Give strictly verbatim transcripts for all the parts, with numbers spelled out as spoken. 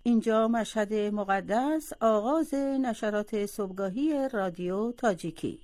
اینجا مشهد مقدس، آغاز نشرات صبحگاهی رادیو تاجیکی.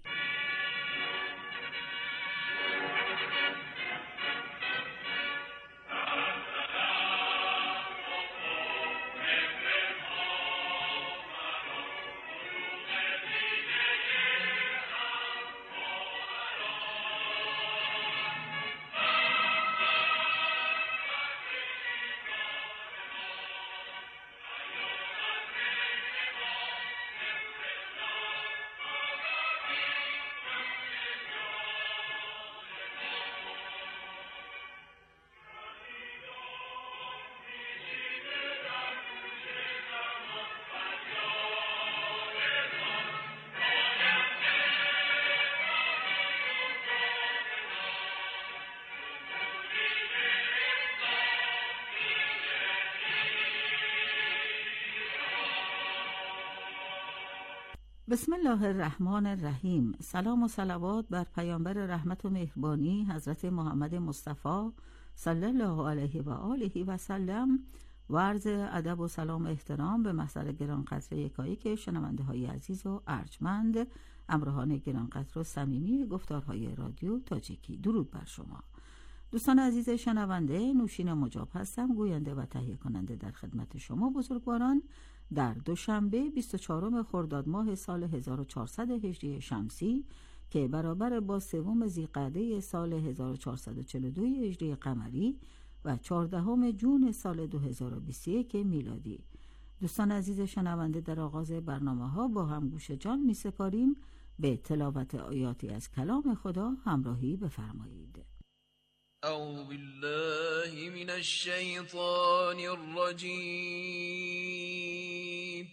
بسم الله الرحمن الرحیم. سلام و صلوات بر پیامبر رحمت و مهربانی حضرت محمد مصطفی صلی الله علیه و آله و سلم و عرض ادب و سلام و احترام به محضر گرانقدر یکایک شنونده های عزیز و ارجمند، همراهان گرانقدر و صمیمی گفتارهای رادیو تاجیکی. درود بر شما دوستان عزیز شنونده. نوشین مجاب هستم، گوینده و تهیه کننده در خدمت شما بزرگواران در دوشنبه بیست و چهارم خرداد ماه سال هزار و چهارصد و هجری شمسی که برابر با سوم ذی‌قعده سال هزار و چهارصد و چهل و دو هجری قمری و چهاردهم ژوئن سال دو هزار و بیست و یک میلادی. دوستان عزیز شنونده، در آغاز برنامه ها با هم گوش جان می سپاریم به تلاوت آیاتی از کلام خدا. همراهی بفرمایید. اعوذ بالله من الشیطان الرجیم.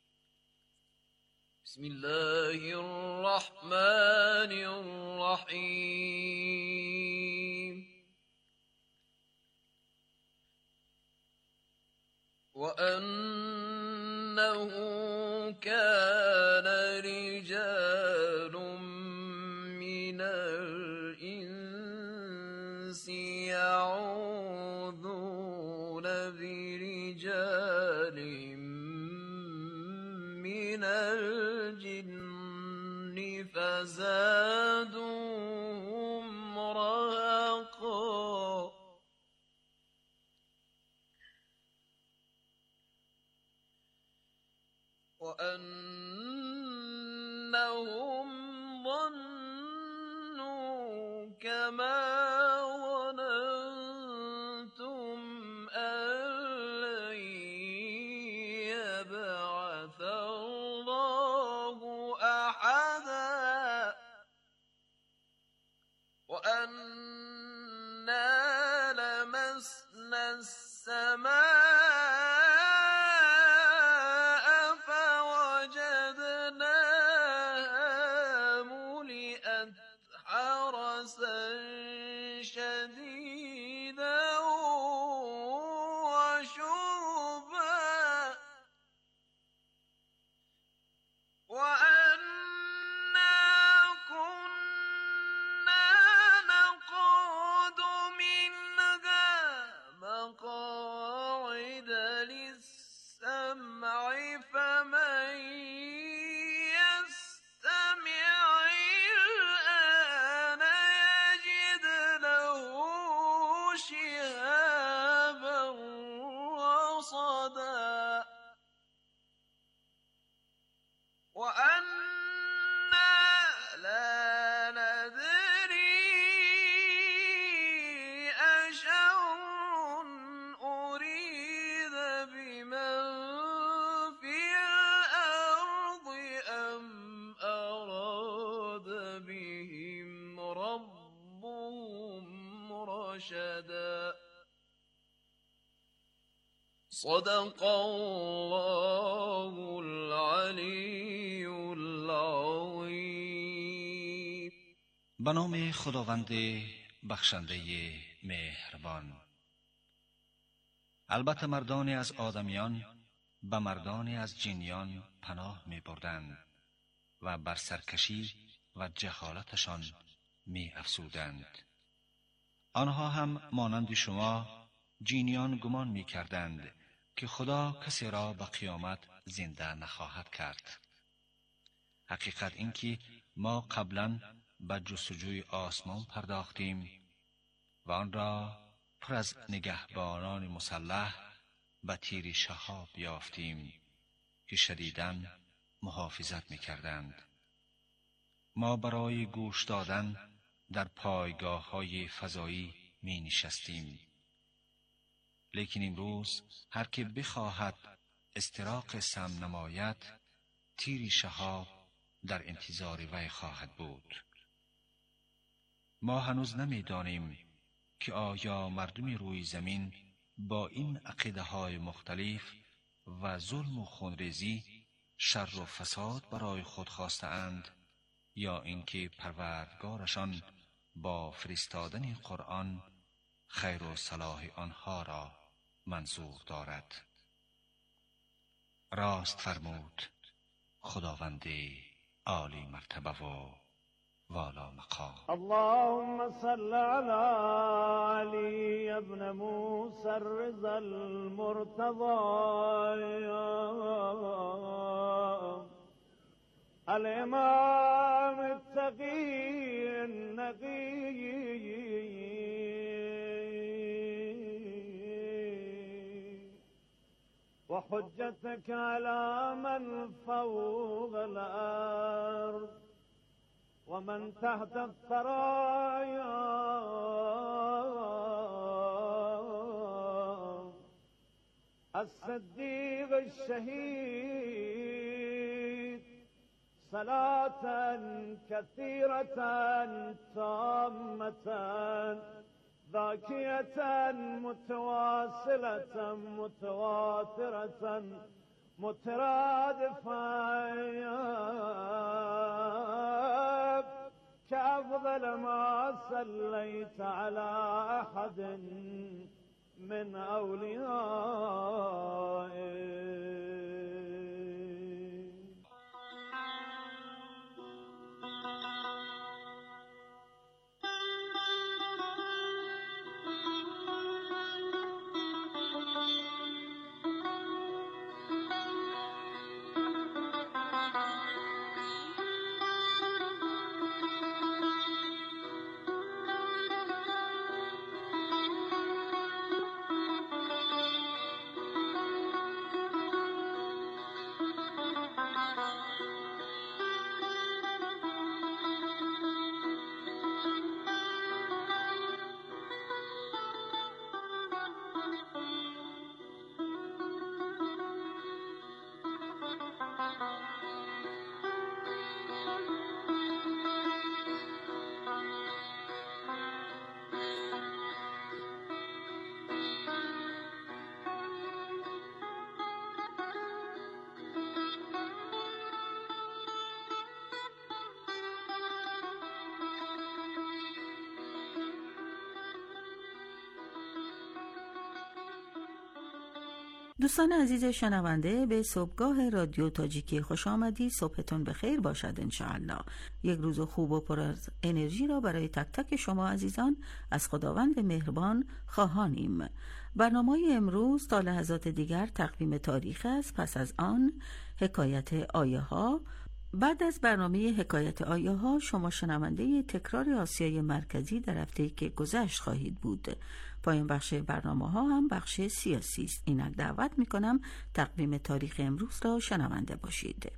بسم الله الرحمن الرحیم. وأنه كان رجال من الإنس يعوذون برجال من الجن فزادوهم رهقا. وأنهم ظنوا كما ظننتم أن لن يبعث الله أحدا وأنا لمسنا السماء شديدا وشربا وأنا كنا نقعد منها مقاعد للسمع فمن يستمع شهابا رصدا وأنا لا ندري أشر أريد بمن في الأرض أم أراد بهم ربهم رشدا. صدق الله العلی العظیم. به نام خداوند بخشنده مهربان. البته مردانی از آدمیان به مردانی از جنیان پناه می بردند و بر سرکشی و جهالتشان می افزودند. آنها هم مانند شما جینیان گمان می کردند که خدا کسی را به قیامت زنده نخواهد کرد. حقیقت این که ما قبلا به جستجوی آسمان پرداختیم و آن را پر از نگهبانان مسلح به تیر شهاب یافتیم که شدیداً محافظت می‌کردند. ما برای گوش دادن در پایگاه‌های فضایی می نشستیم. لیکن امروز هر که بخواهد استراق سم نماید، تیر شهاب در انتظار وی خواهد بود. ما هنوز نمی‌دانیم که آیا مردم روی زمین با این عقیده های مختلف و ظلم و خونریزی شر و فساد برای خود خواسته اند یا اینکه پروردگارشان با فرستادن قرآن خیر و صلاح آنها را منظور دارد. راست فرمود خداوند عالی مرتبه و والا مقام. اللهم صل على علي ابن موسى الرضا المرتضى الامام التقي النقي وحجتك على من فوق الارض ومن تحت الثرايا الصديق الشهيد صلاة كثيرة تامة ذاكية متواصلة متواترة مترادفة كأفضل ما صليت على أحد من أوليائك. دوستان عزیز شنونده، به صبحگاه رادیو تاجیکی خوش آمدید. صبحتون بخیر باشد انشاءالله. یک روز خوب و پر از انرژی را برای تک تک شما عزیزان از خداوند مهربان خواهانیم. برنامه امروز تا لحظات دیگر تقویم تاریخ است. پس از آن حکایت آیه ها. بعد از برنامه حکایت آیه ها شما شنونده تکرار آسیای مرکزی در هفته‌ای که گذشت خواهید بود. پایان بخش برنامه ها هم بخش سیاسی است. اینک دعوت می کنم تقویم تاریخ امروز را شنونده باشید.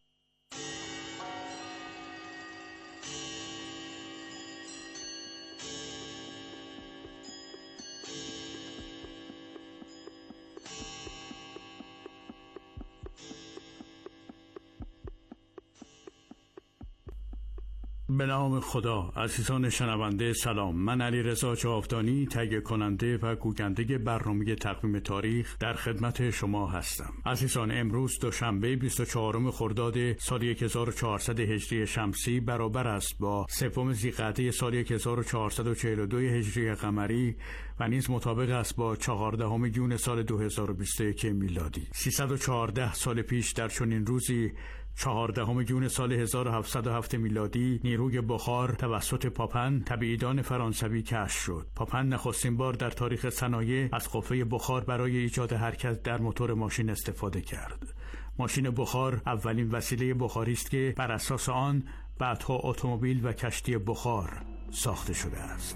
به نام خدا. عزیزان شنونده سلام. من علیرضا جاودانی تهیه کننده و گوینده برنامه تقویم تاریخ در خدمت شما هستم. عزیزان، امروز دوشنبه بیست و چهارم خرداد سال هزار و چهارصد هجری شمسی برابر است با سوم ذی‌قعده سال هزار و چهارصد و چهل و دو هجری قمری و نیز مطابق است با چهاردهم ژوئن سال دو هزار و بیست و یک میلادی. سیصد و چهارده سال پیش در چنین روزی چهاردهم ژوئن سال هزار و هفتصد و هفت میلادی نیروی بخار توسط پاپن طبیعیدان فرانسوی کشف شد. پاپن نخستین بار در تاریخ صنایع از قوه بخار برای ایجاد حرکت در موتور ماشین استفاده کرد. ماشین بخار اولین وسیله بخاری است که بر اساس آن بعدها اتومبیل و کشتی بخار ساخته شده است.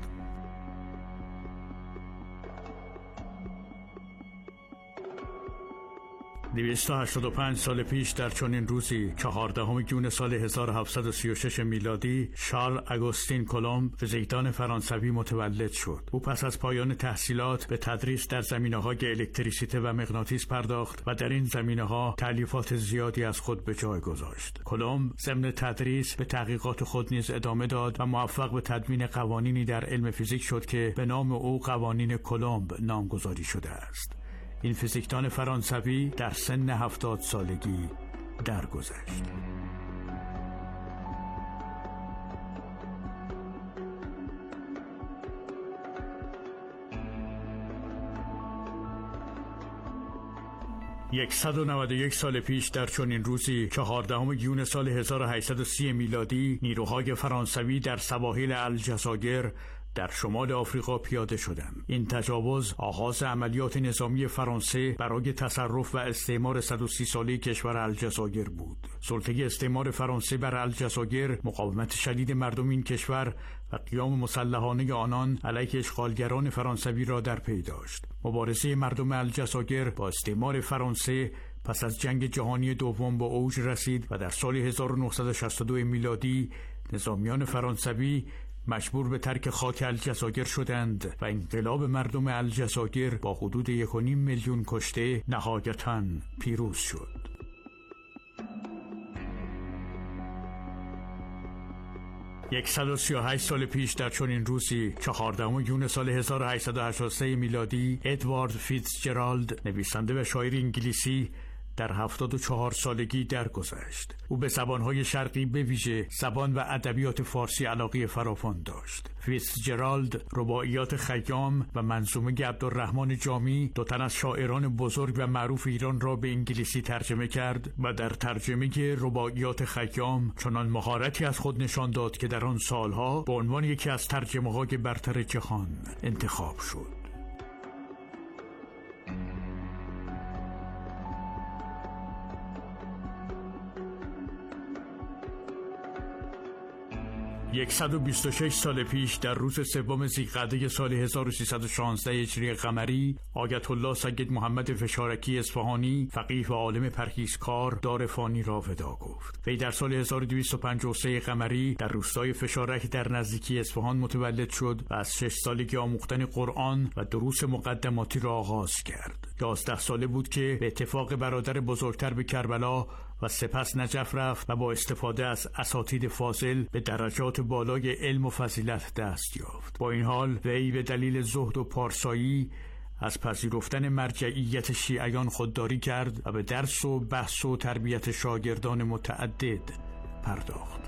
دویست و هشتاد و پنج سال پیش در چنین روزی چهاردهم ژوئن سال هزار و هفتصد و سی و شش میلادی شارل آگوستین کولومب فیزیکدان فرانسوی متولد شد. او پس از پایان تحصیلات به تدریس در زمینه‌های الکتریسیته و مغناطیس پرداخت و در این زمینه‌ها تألیفات زیادی از خود به جای گذاشت. کولومب ضمن تدریس به تحقیقات خود نیز ادامه داد و موفق به تدوین قوانینی در علم فیزیک شد که به نام او قوانین کولومب نامگذاری شده است. این فیزیکدان فرانسوی در سن هفتاد سالگی درگذشت. صد و نود و یک سال پیش در چنین روزی چهاردهم ژوئن سال هزار و هشتصد و سی میلادی نیروهای فرانسوی در سواحل الجزایر در شمال آفریقا پیاده شدند. این تجاوز آغاز عملیات نظامی فرانسه برای تصرف و استعمار صد و سی ساله کشور الجزایر بود. سلطه استعمار فرانسه بر الجزایر، مقاومت شدید مردم این کشور و قیام مسلحانه آنان علیه اشغالگران فرانسوی را در پی داشت. مبارزه مردم الجزایر با استعمار فرانسه پس از جنگ جهانی دوم به اوج رسید و در سال هزار و نهصد و شصت و دو میلادی نظامیان فرانسوی مجبور به ترک خاک الجزایر شدند و انقلاب مردم الجزایر با حدود یک و نیم میلیون کشته نهایتاً پیروز شد. صد و سی و هشت سال پیش در چنین روزی چهاردهم ژوئن سال هزار و هشتصد و هشتاد و سه میلادی ادوارد فیتزجرالد نویسنده و شاعر انگلیسی در هفتاد و چهار سالگی درگذشت. او به زبانهای شرقی به ویژه زبان و ادبیات فارسی علاقه فراوان داشت. فیتزجرالد رباعیات خیام و منظومه عبدالرحمن جامی، دو تن از شاعران بزرگ و معروف ایران را به انگلیسی ترجمه کرد و در ترجمه رباعیات خیام چنان مهارتی از خود نشان داد که در آن سالها به عنوان یکی از ترجمه‌های برتر جهان انتخاب شد. صد و بیست و شش سال پیش در روز سوم ذی‌قعده سال هزار و سیصد و شانزده هجری قمری آیت الله سید محمد فشارکی اصفهانی فقیه و عالم پرهیزکار دار فانی را ودا گفت. وی در سال هزار و دویست و پنجاه و سه قمری در روستای فشارک در نزدیکی اصفهان متولد شد و از شش سالگی آموختن قرآن و دروس مقدماتی را آغاز کرد. یازده ساله بود که به اتفاق برادر بزرگتر به کربلا و سپس نجف رفت و با استفاده از اساتید فاضل به درجات بالای علم و فضیلت دست یافت. با این حال وی به دلیل زهد و پارسایی از پذیرفتن مرجعیت شیعیان خودداری کرد و به درس و بحث و تربیت شاگردان متعدد پرداخت.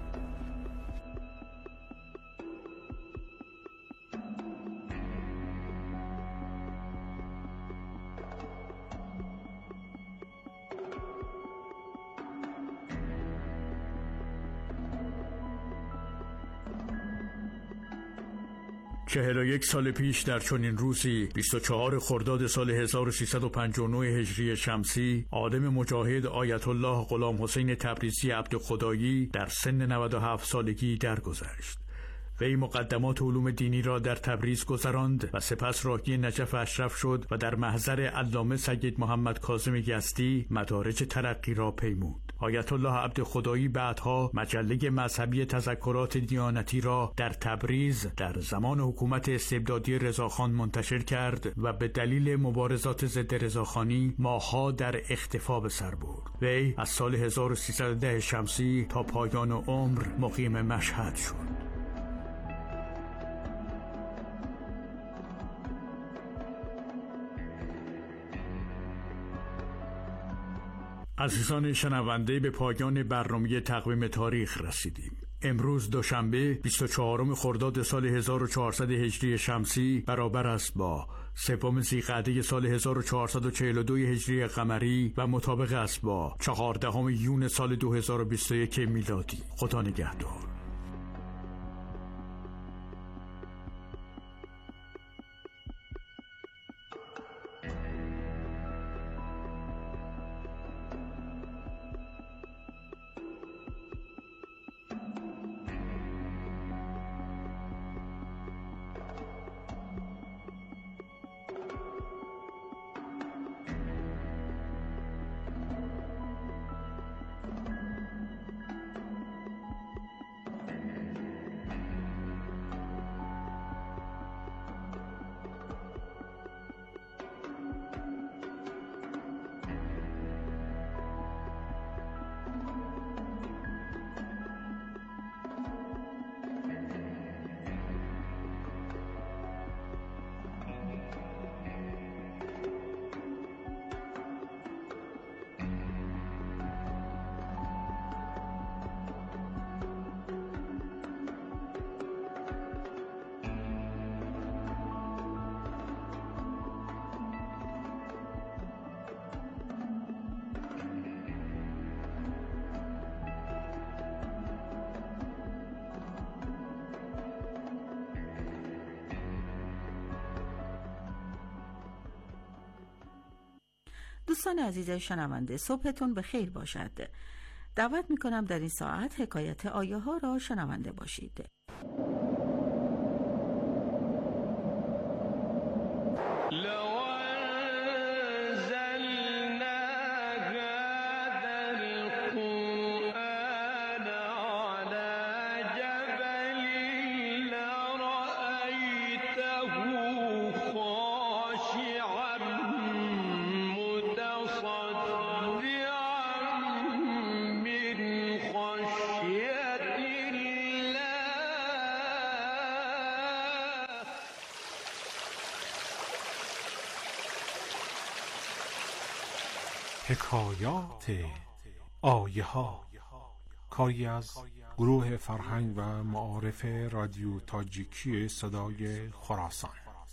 چهل و یک سال پیش در چنین روزی بیست و چهارم خرداد سال هزار و سیصد و پنجاه و نه هجری شمسی عالم مجاهد آیت الله غلام حسین تبریزی عبدخدایی در سن نود و هفت سالگی درگذشت. وی مقدمات علوم دینی را در تبریز گذراند و سپس راهی نجف اشرف شد و در محضر علامه سید محمد کاظم یزدی مدارج ترقی را پیمود. آیت الله عبدخدایی بعدها مجله مذهبی تذکرات دیانتی را در تبریز در زمان حکومت استبدادی رضاخان منتشر کرد و به دلیل مبارزات ضد رضاخانی ماه‌ها در اختفا به سر برد. وی از سال هزار و سیصد و ده شمسی تا پایان عمر مقیم مشهد شد. عزیزان شنونده، به پایان برنامه تقویم تاریخ رسیدیم. امروز دوشنبه بیست و چهارم خرداد سال هزار و چهارصد هجری شمسی برابر است با سوم ذیقعده سال هزار و چهارصد و چهل و دو هجری قمری و مطابق است با چهاردهم یون سال دو هزار و بیست و یک میلادی. خدا نگهدار. دوستان عزیز شنونده، صبحتون به خیر باشد. دعوت میکنم در این ساعت حکایت آیه ها را شنونده باشید. حکایات آیه ها، کاری از گروه فرهنگ و معارف رادیو تاجیکی صدای خراسان.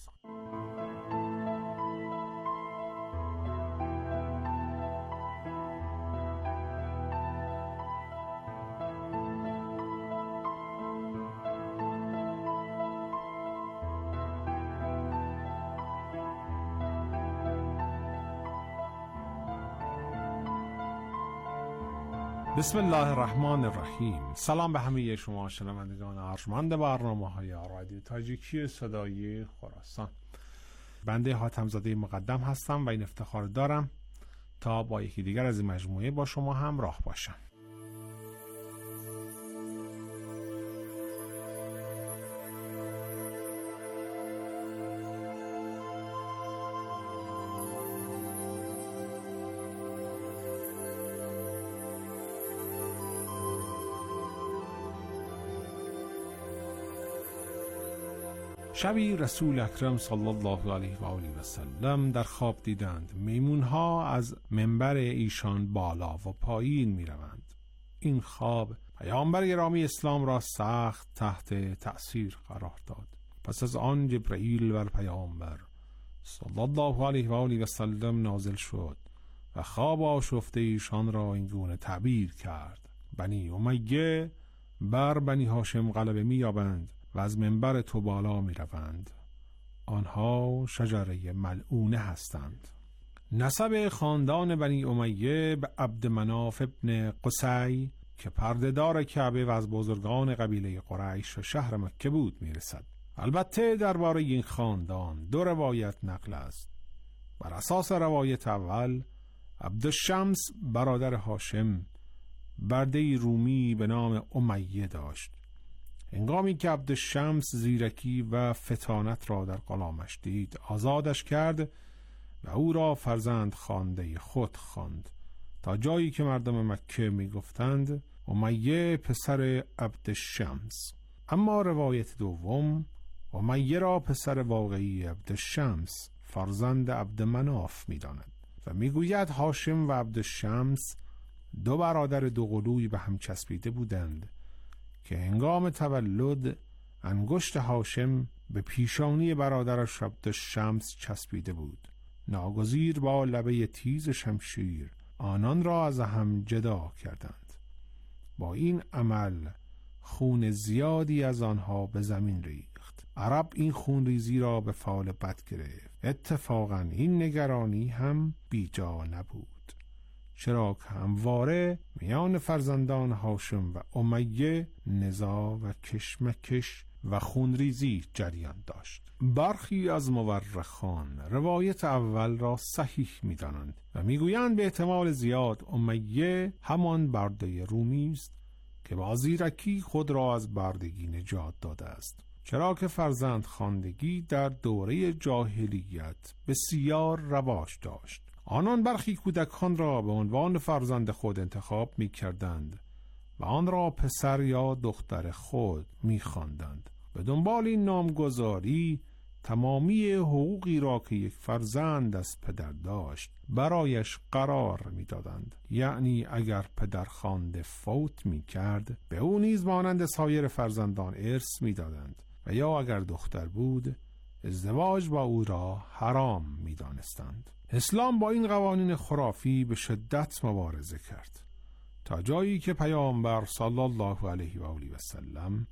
بسم الله الرحمن الرحیم. سلام به همه شما شنوندگان ارجمند برنامه‌های رادیو تاجیکی صدای خراسان. بنده حاتم زاده مقدم هستم و این افتخار دارم تا با یکی دیگر از این مجموعه با شما همراه باشم. شبی رسول اکرم صلی الله علیه و آله و سلم در خواب دیدند میمونها از منبر ایشان بالا و پایین می روند. این خواب پیامبر گرامی اسلام را سخت تحت تأثیر قرار داد. پس از آن جبرئیل بر پیامبر صلی الله علیه و آله و سلم نازل شد و خواب آشفته ایشان را این گونه تعبیر کرد: بنی امیه بر بنی هاشم غلبه می یابند و از منبر تو بالا می روند. آنها شجره ملعونه هستند. نسب خاندان بنی امیه به عبد مناف ابن قصی که پردهدار کعبه و از بزرگان قبیله قریش و شهر مکه بود می رسد. البته درباره این خاندان دو روایت نقل است. بر اساس روایت اول، عبدالشمس برادر هاشم برده رومی به نام امیه داشت. هنگامی که عبدالشمس زیرکی و فطانت را در غلامش دید، آزادش کرد و او را فرزند خوانده خود خواند، تا جایی که مردم مکه می گفتند امیه پسر عبدالشمس. اما روایت دوم امیه را پسر واقعی عبدالشمس فرزند عبدمناف می داند و می گوید هاشم و عبدالشمس دو برادر دوقلوی به هم چسبیده بودند که هنگام تولد انگشت هاشم به پیشانی برادرش عبدالشمس چسبیده بود. ناگزیر با لبه تیز شمشیر آنان را از هم جدا کردند. با این عمل خون زیادی از آنها به زمین ریخت. عرب این خون ریزی را به فال بد گرفت. اتفاقا این نگرانی هم بیجا نبود، چرا که همواره میان فرزندان هاشم و امیه نزاع و کشمکش و خونریزی جریان داشت. برخی از مورخان روایت اول را صحیح می‌دانند و میگویند به احتمال زیاد امیه همان برده رومی است که با زیرکی خود را از بردگی نجات داده است، چرا که فرزند خواندگی در دوره جاهلیت بسیار رواج داشت. آنان برخی کودکان را به عنوان فرزند خود انتخاب می کردند و آن را پسر یا دختر خود می خواندند. به دنبال این نامگذاری تمامی حقوقی را که یک فرزند از پدر داشت برایش قرار می دادند. یعنی اگر پدر خوانده فوت می کرد به او نیز مانند سایر فرزندان ارث می دادند و یا اگر دختر بود ازدواج با او را حرام می دانستند. اسلام با این قوانین خرافی به شدت مبارزه کرد تا جایی که پیامبر صلی الله علیه و آله و سلم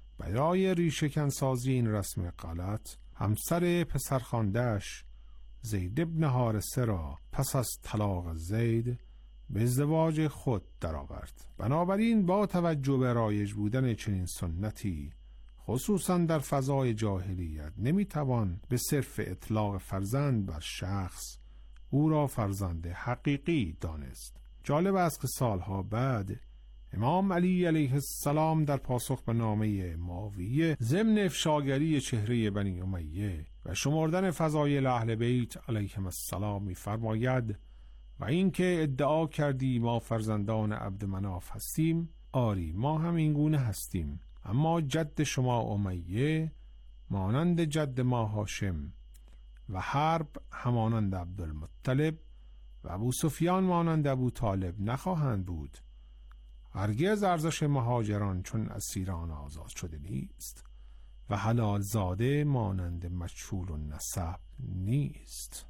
برای ریشه‌کن سازی این رسم غلط همسر پسرخوانده‌اش زید ابن حارثه را پس از طلاق زید به ازدواج خود درآورد. بنابراین با توجه به رایج بودن چنین سنتی خصوصا در فضای جاهلیت نمیتوان به صرف اطلاق فرزند بر شخص او را فرزند حقیقی دانست. جالب است که سالها بعد امام علی علیه السلام در پاسخ به نامه معاویه ضمن افشاگری چهره بنی امیه و شمردن فضایل اهل بیت علیهم السلام می‌فرماید و اینکه ادعا کردی ما فرزندان عبدمناف هستیم، آری ما هم این گونه هستیم، اما جد شما امیه مانند جد ما هاشم و حرب همانند عبدالمطلب و ابو سفیان مانند ابو طالب نخواهند بود. هرگز ارزش مهاجران چون اسیران آزاد شده نیست و حلال زاده مانند مجهول و نسب نیست.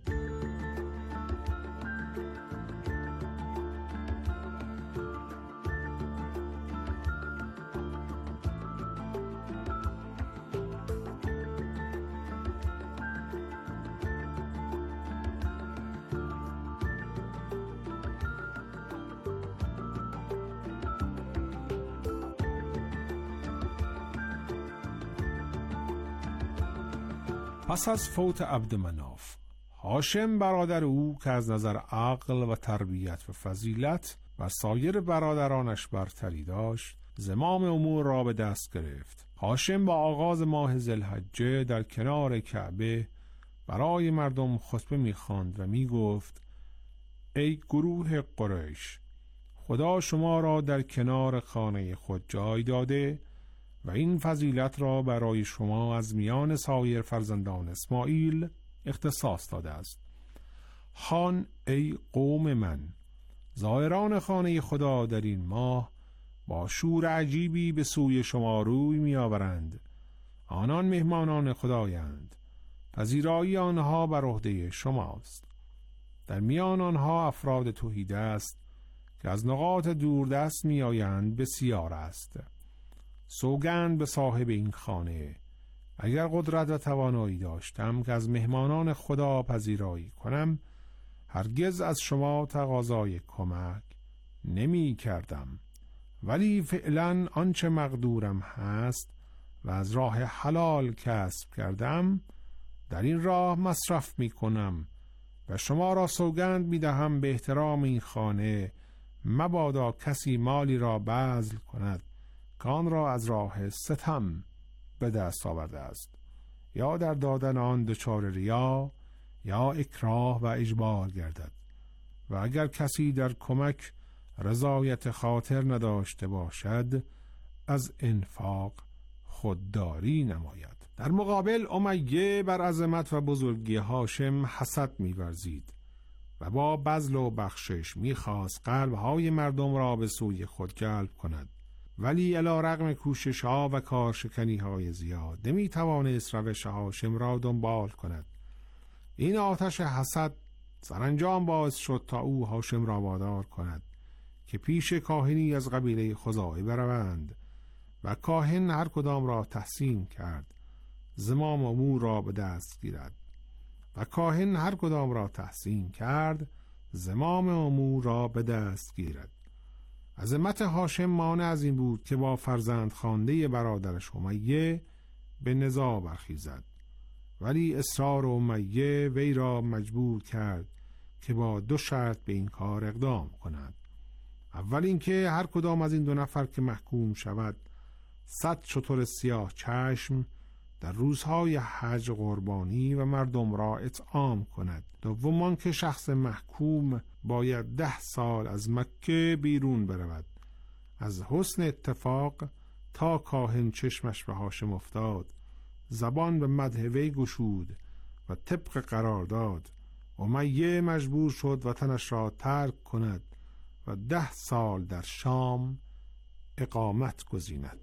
پس از فوت عبدمناف، هاشم برادر او که از نظر عقل و تربیت و فضیلت و سایر برادرانش برتری داشت، زمام امور را به دست گرفت. هاشم با آغاز ماه ذوالحجه در کنار کعبه برای مردم خطبه می‌خواند و می‌گفت: ای گروه قریش، خدا شما را در کنار خانه خود جای داده و این فضیلت را برای شما از میان سایر فرزندان اسماعیل اختصاص داده است. خان ای قوم من، زائران خانه خدا در این ماه با شور عجیبی به سوی شما روی می آورند. آنان مهمانان خدایند، پذیرایی آنها بر عهده شماست. در میان آنها افراد توحید است که از نقاط دوردست می آیند بسیار است. سوگند به صاحب این خانه، اگر قدرت و توانایی داشتم که از مهمانان خدا پذیرایی کنم، هرگز از شما تقاضای کمک نمی کردم، ولی فعلا آنچه مقدورم هست و از راه حلال کسب کردم در این راه مصرف می کنم و شما را سوگند می دهم به احترام این خانه مبادا کسی مالی را بذل کند که آن را از راه ستم به دست آورده است، یا در دادن آن دچار ریا یا اکراه و اجبار گردد، و اگر کسی در کمک رضایت خاطر نداشته باشد از انفاق خودداری نماید. در مقابل امیه بر عظمت و بزرگی هاشم حسد می‌ورزید و با بذل و بخشش می‌خواست قلب‌های مردم را به سوی خود جلب کند. ولی علی رغم کوشش ها و کارشکنی های زیاد نمی توانست روش هاشم را دنبال کند. این آتش حسد سرانجام باعث شد تا او هاشم را وادار کند که پیش کاهنی از قبیله خزاعه بروند و کاهن هر کدام را تحسین کرد زمام امور را به دست گیرد و کاهن هر کدام را تحسین کرد زمام امور را به دست گیرد. عظمت هاشم مانع از این بود که با فرزند خوانده برادرش امیه به نزاع برخیزد، ولی اصرار امیه وی را مجبور کرد که با دو شرط به این کار اقدام کند. اول اینکه هر کدام از این دو نفر که محکوم شود صد شتر سیاه چشم در روزهای حج قربانی و مردم را اطعام کند. دوم آنکه شخص محکوم باید ده سال از مکه بیرون برود. از حسن اتفاق تا کاهن چشمش به هاشم افتاد زبان به مدح وی گشود و طبق قرارداد امیه مجبور شد وطنش را ترک کند و ده سال در شام اقامت گزیند.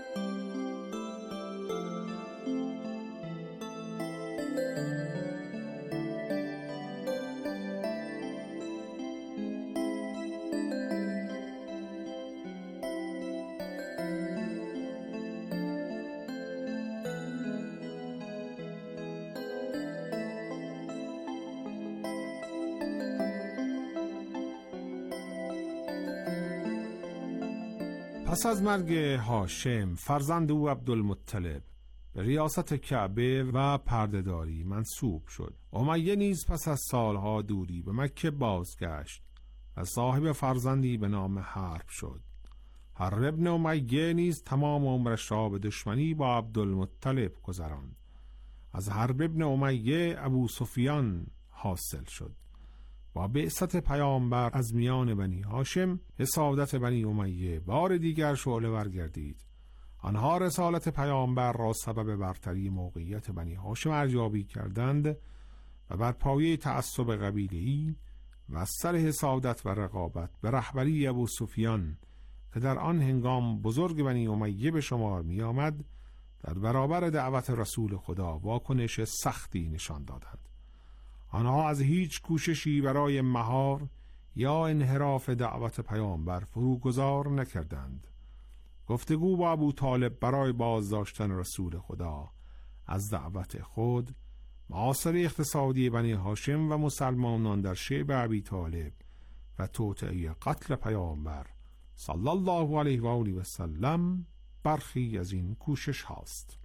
پس از مرگ هاشم فرزند او عبدالمطلب به ریاست کعبه و پردهداری منصوب شد. امیه نیز پس از سالها دوری به مکه بازگشت و صاحب فرزندی به نام حرب شد. حرب ابن امیه نیز تمام عمرش را به دشمنی با عبدالمطلب گذراند. از حرب ابن امیه ابو سفیان حاصل شد. با بعثت پیامبر از میان بنی هاشم حسادت بنی امیه بار دیگر شعله ور گردید. آنها رسالت پیامبر را سبب برتری موقعیت بنی هاشم ارزیابی کردند و بر پایه تعصب قبیله‌ای و از سر حسادت و رقابت به رهبری ابو سفیان که در آن هنگام بزرگ بنی امیه به شمار می آمد در برابر دعوت رسول خدا واکنش سختی نشان دادند. آنها از هیچ کوششی برای مهار یا انحراف دعوت پیامبر فروگذار نکردند. گفتگو با ابو طالب برای بازداشتن رسول خدا از دعوت خود، معاصره اقتصادی بنی هاشم و مسلمانان در شعب ابی طالب و توطئه قتل پیامبر صلی الله علیه و آله و سلم برخی از این کوشش هاست.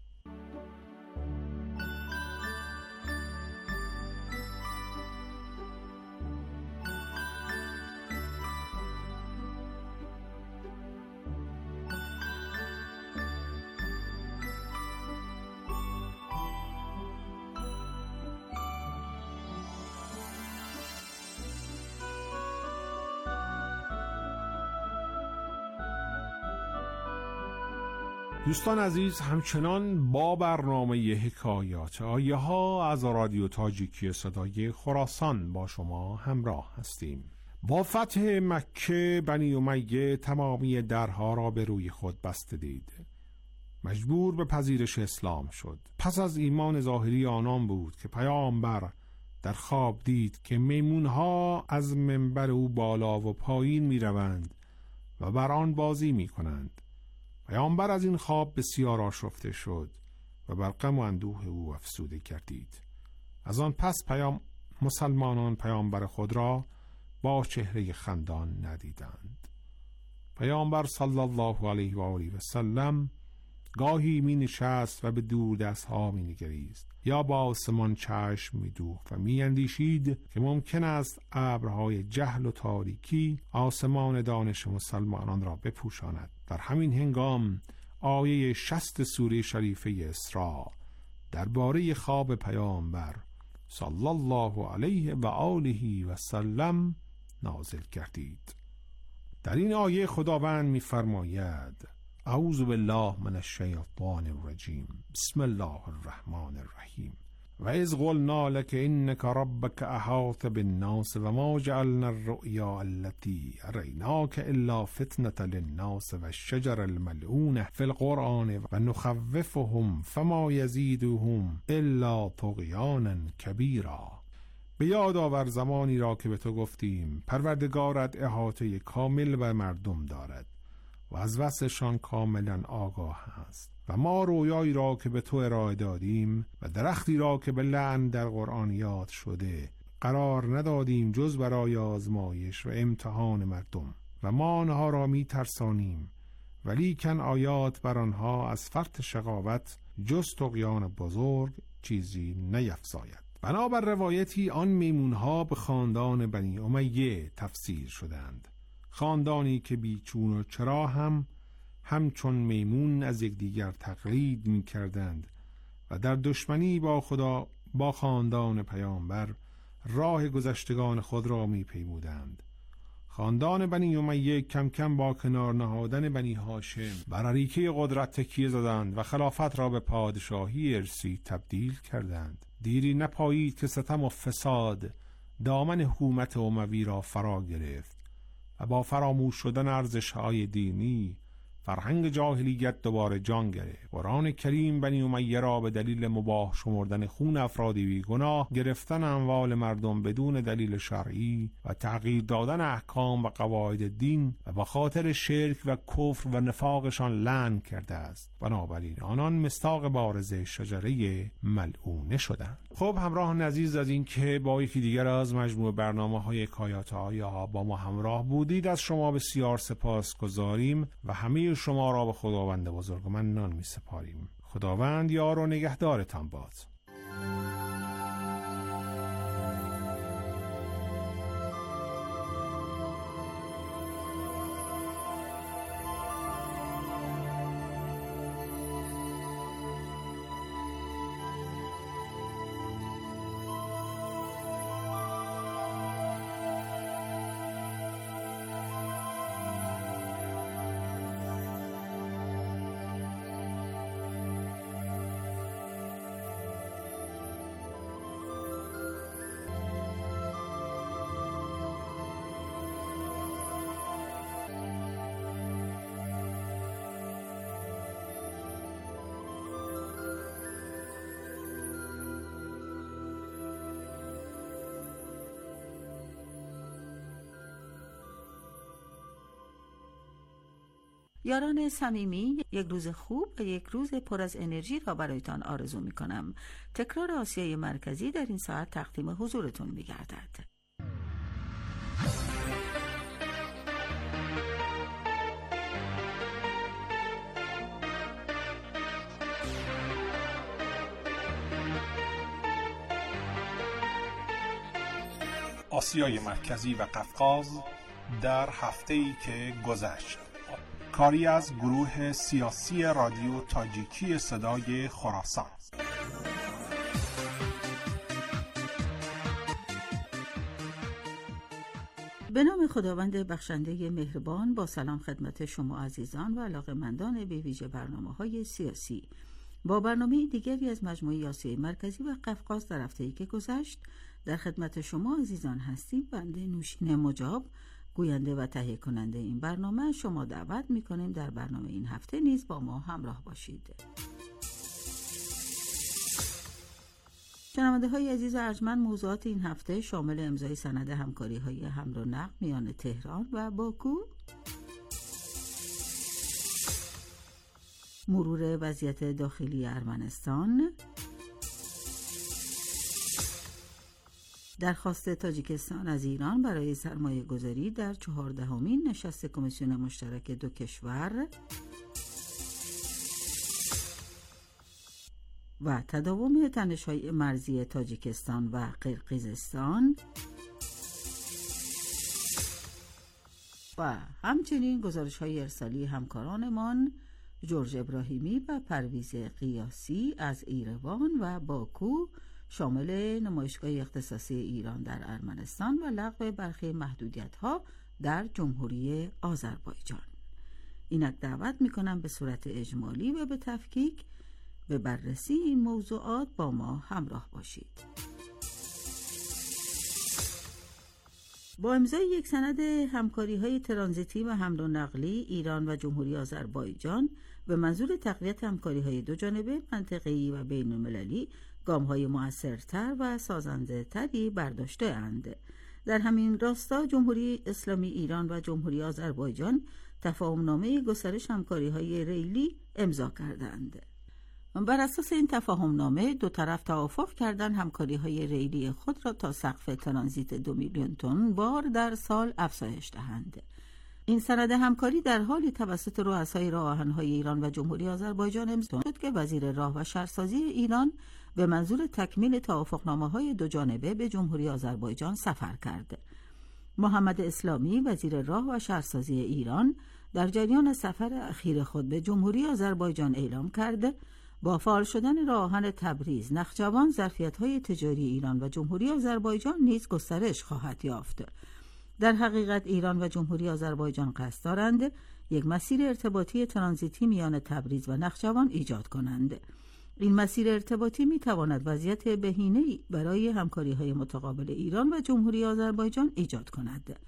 دوستان عزیز، همچنان با برنامه حکایات آیه ها از رادیو تاجیکی صدای خراسان با شما همراه هستیم. با فتح مکه بنی امیه تمامی درها را به روی خود بسته دید. مجبور به پذیرش اسلام شد. پس از ایمان ظاهری آنان بود که پیامبر در خواب دید که میمونها از منبر او بالا و پایین می روند و بر آن بازی می کنند. پیامبر از این خواب بسیار آشفته شد و بر غم و اندوه او افسوده گردید. از آن پس پیام مسلمانان پیامبر خود را با چهره خندان ندیدند. پیامبر صلی الله علیه و آله و سلم گاهی می نشست و به دور دست ها می نگریست یا با آسمان چشم می دوخت و می اندیشید که ممکن است ابرهای جهل و تاریکی آسمان دانش مسلمانان را بپوشاند. در همین هنگام آیه شصت سوره شریفه اسراء درباره خواب پیامبر صلی الله علیه و آله و سلم نازل گردید. در این آیه خداوند می فرماید: اعوذ بالله من الشیطان الرجیم، بسم الله الرحمن الرحیم، و اذ قلنا لك انك ربك احاط بالناس و ما جعلنا الرؤیا التي اریناک الا فتنة للناس و الشجر الملعون فی القرآن و نخوفهم فما یزیدهم الا طغیانا کبیرا. به یاد آور زمانی را که به تو گفتیم پروردگارت احاطه کامل به مردم دارد و از وصفشان کاملا آگاه است و ما رویایی را که به تو ارائه دادیم و درختی را که به لعن در قرآن یاد شده قرار ندادیم جز برای آزمایش و امتحان مردم و ما آنها را می ترسانیم ولیکن آیات بر آنها از فرط شقاوت جز طغیان بزرگ چیزی نیفزاید. بنابر روایتی آن میمونها به خاندان بنی امیه تفسیر شدند، خاندانی که بیچون و چرا هم همچون میمون از یکدیگر تقلید می کردند و در دشمنی با خدا با خاندان پیامبر راه گذشتگان خود را می پیمودند. خاندان بنی امیه کم کم با کنار نهادن بنی هاشم بر اریکه قدرت تکیه زدند و خلافت را به پادشاهی ارثی تبدیل کردند. دیری نپایید که ستم و فساد دامن حکومت اموی را فرا گرفت و با فراموش شدن ارزش‌های دینی فرهنگ جاهلیت دوباره جان گرفت. قرآن کریم بنی امیه را به دلیل مباح شمردن خون افراد بیگناه، گرفتن اموال مردم بدون دلیل شرعی و تغییر دادن احکام و قواعد دین و به خاطر شرک و کفر و نفاقشان لعن کرده است. بنابراین آنان مصداق بارز شجره ملعونه شدند. خب همراهان عزیز، از این که با یکی دیگر از مجموع برنامه‌های حکایات آیا با ما همراه بودید از شما بسیار سپاس گذاریم و همه شما را به خداوند بزرگ منان می سپاریم. خداوند یار و نگهدارتان باد. یاران صمیمی، یک روز خوب و یک روز پر از انرژی را برایتان آرزو می کنم. تکرار آسیای مرکزی در این ساعت تقدیم حضورتون می گردد. آسیای مرکزی و قفقاز در هفته‌ای که گذشت، کاری از گروه سیاسی رادیو تاجیکی صدای خراسان. به نام خداوند بخشنده مهربان، با سلام خدمت شما عزیزان و علاقه‌مندان به ویژه برنامه‌های سیاسی. با برنامه دیگری از مجموعه آسیای مرکزی و قفقاز در هفته‌ای که گذشت در خدمت شما عزیزان هستیم. بنده نوشین مجاب، گوینده و تهیه کننده این برنامه، شما دعوت می‌کنیم در برنامه این هفته نیز با ما همراه باشید. شنونده های عزیز و ارجمند، موضوعات این هفته شامل امضای سند همکاری های حمل و نقل میان تهران و باکو، مرور وضعیت داخلی ارمنستان، درخواست تاجیکستان از ایران برای سرمایه گذاری در چهاردهمین نشست کمیسیون مشترک دو کشور و تداوم تنش‌های مرزی تاجیکستان و قرقیزستان و همچنین گزارش‌های ارسالی همکارانمان جورج ابراهیمی و پرویز قیاسی از ایروان و باکو، شامل نمایشگاه اختصاصی ایران در ارمنستان و لغو برخی محدودیت‌ها در جمهوری آذربایجان. اینک دعوت می‌کنم به صورت اجمالی و به تفکیک به بررسی این موضوعات با ما همراه باشید. با امضای یک سند همکاری‌های ترانزیتی و حمل و نقلی ایران و جمهوری آذربایجان به منظور تقویت همکاری‌های دوجانبه، منطقه‌ای و بین‌المللی گام‌های مؤثرتر و سازنده‌تری برداشته‌اند. در همین راستا جمهوری اسلامی ایران و جمهوری آذربایجان تفاهم‌نامه گسترش همکاری‌های ریلی امضا کردند. بر اساس این تفاهم‌نامه دو طرف توافق کردند همکاری‌های ریلی خود را تا سقف ترانزیت دو میلیون تن بار در سال افزایش دهند. این سند همکاری در حالی توسط رؤسای راه آهن‌های ایران و جمهوری آذربایجان امضا شد که وزیر راه و شهرسازی ایران به منظور تکمیل توافقنامه‌های دو جانبه به جمهوری آذربایجان سفر کرد. محمد اسلامی وزیر راه و شهرسازی ایران در جریان سفر اخیر خود به جمهوری آذربایجان اعلام کرده با فعال شدن راه آهن تبریز نخجوان ظرفیت‌های تجاری ایران و جمهوری آذربایجان نیز گسترش خواهد یافت. در حقیقت ایران و جمهوری آذربایجان قصد دارند یک مسیر ارتباطی ترانزیتی میان تبریز و نخجوان ایجاد کنند. این مسیر ارتباطی میتواند وضعیت بهینه‌ای برای همکاری‌های متقابل ایران و جمهوری آذربایجان ایجاد کند.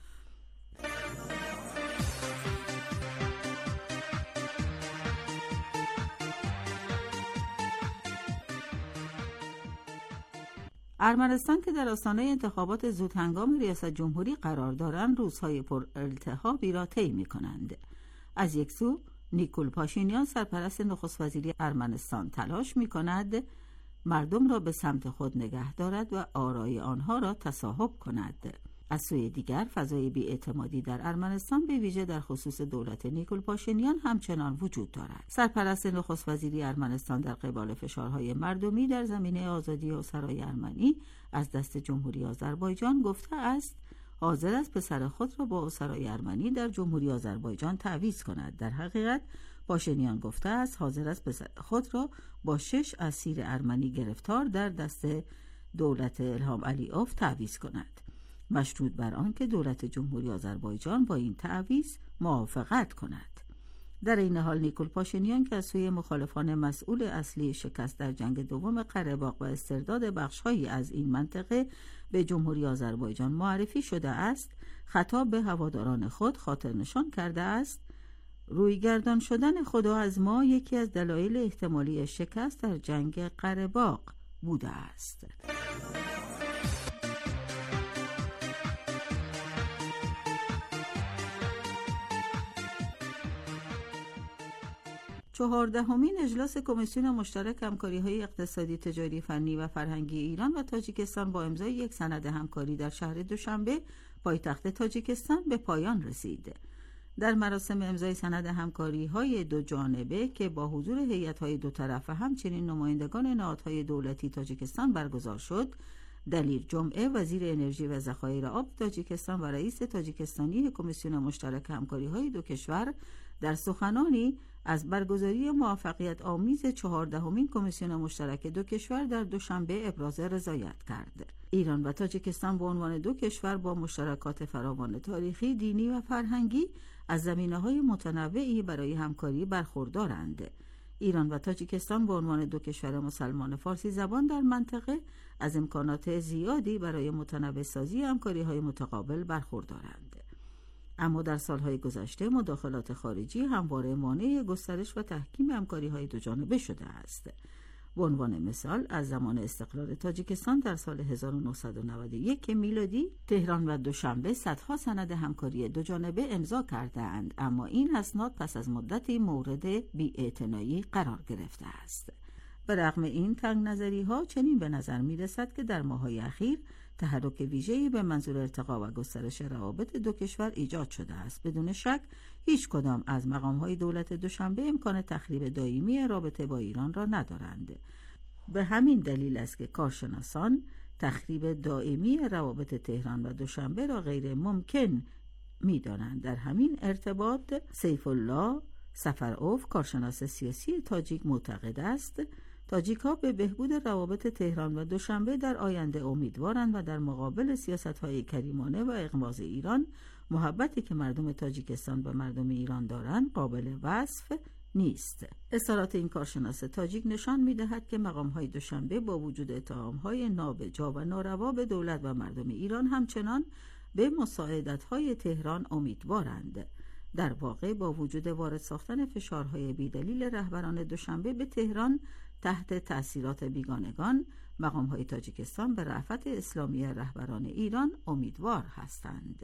ارمنستان که در آستانه انتخابات زودهنگام ریاست جمهوری قرار دارند، روزهای پر التهابی را طی می‌کنند. از یک سو نیکول پاشینیان سرپرست نخست وزیری ارمنستان تلاش می‌کند مردم را به سمت خود نگه دارد و آرای آنها را تصاحب کند. از سوی دیگر فضای بی‌اعتمادی در ارمنستان به ویژه در خصوص دولت نیکول پاشینیان همچنان وجود دارد. سرپرست نخست وزیری ارمنستان در قبال فشارهای مردمی در زمینه آزادی اسرای ارمنی از دست جمهوری آذربایجان گفته است حاضر است پسر خود را با اسرای ارمنی در جمهوری آذربایجان تعویض کند. در حقیقت پاشینیان گفته است حاضر است پسر خود را با شش اسیر ارمنی گرفتار در دست دولت الهام علیوف تعویض کند، مشروط بر آنکه دولت جمهوری آذربایجان با این تعویض موافقت کند. در این حال نیکول پاشینیان که از سوی مخالفان مسئول اصلی شکست در جنگ دوم قره باغ و استرداد بخش‌هایی از این منطقه به جمهوری آذربایجان معرفی شده است، خطاب به هواداران خود خاطر نشان کرده است رویگردان شدن خدا از ما یکی از دلایل احتمالی شکست در جنگ قره باغ بوده است. چهاردهمین اجلاس کمیسیون مشترک همکاری‌های اقتصادی، تجاری، فنی و فرهنگی ایران و تاجیکستان با امضای یک سند همکاری در شهر دوشنبه پایتخت تاجیکستان به پایان رسید. در مراسم امضای سند همکاری‌های دو جانبه که با حضور هیئت‌های دو طرف و همچنین نمایندگان نهادهای دولتی تاجیکستان برگزار شد، دلیر جمعه وزیر انرژی و ذخایر آب تاجیکستان و رئیس تاجیکستانی کمیسیون مشترک همکاری‌های دو کشور در سخنانی از برگزاری موفقیت آمیز چهاردهمین کمیسیون مشترک دو کشور در دوشنبه ابراز رضایت کرد. ایران و تاجیکستان به عنوان دو کشور با مشترکات فراوان تاریخی، دینی و فرهنگی از زمینه‌های متنوعی برای همکاری برخوردارند. ایران و تاجیکستان به عنوان دو کشور مسلمان فارسی زبان در منطقه از امکانات زیادی برای متنوع سازی همکاری‌های متقابل برخوردارند. اما در سالهای گذشته مداخلات خارجی همواره مانع گسترش و تحکیم همکاری‌های دوجانبه شده است. به عنوان مثال از زمان استقلال تاجیکستان در سال هزار و نهصد و نود و یک میلادی تهران و دوشنبه صدها سند همکاری دوجانبه امضا کرده‌اند، اما این اسناد پس از مدتی مورد بی‌اعتنایی قرار گرفته است. به رغم این تنگ نظری ها چنین به نظر می رسد که در ماه‌های اخیر تحرک ویژه‌ای به منظور ارتقا و گسترش روابط دو کشور ایجاد شده است. بدون شک هیچ کدام از مقام‌های دولت دوشنبه امکان تخریب دائمی رابطه با ایران را ندارند. به همین دلیل است که کارشناسان تخریب دائمی روابط تهران و دوشنبه را غیر ممکن می‌دانند. در همین ارتباط سیف الله سفروف کارشناس سیاسی تاجیک معتقد است تاجیک‌ها به بهبود روابط تهران و دوشنبه در آینده امیدوارند و در مقابل سیاست‌های کریمانه و اغماض ایران محبتی که مردم تاجیکستان به مردم ایران دارند قابل وصف نیست. اظهارات این کارشناس تاجیک نشان می‌دهد که مقام‌های دوشنبه با وجود اتهام‌های نابجا و ناروا به دولت و مردم ایران همچنان به مساعدت‌های تهران امیدوارند. در واقع با وجود وارد ساختن فشارهای بیدلیل رهبران دوشنبه به تهران تحت تأثیرات بیگانگان، مقام‌های تاجیکستان به رأفت اسلامی رهبران ایران امیدوار هستند.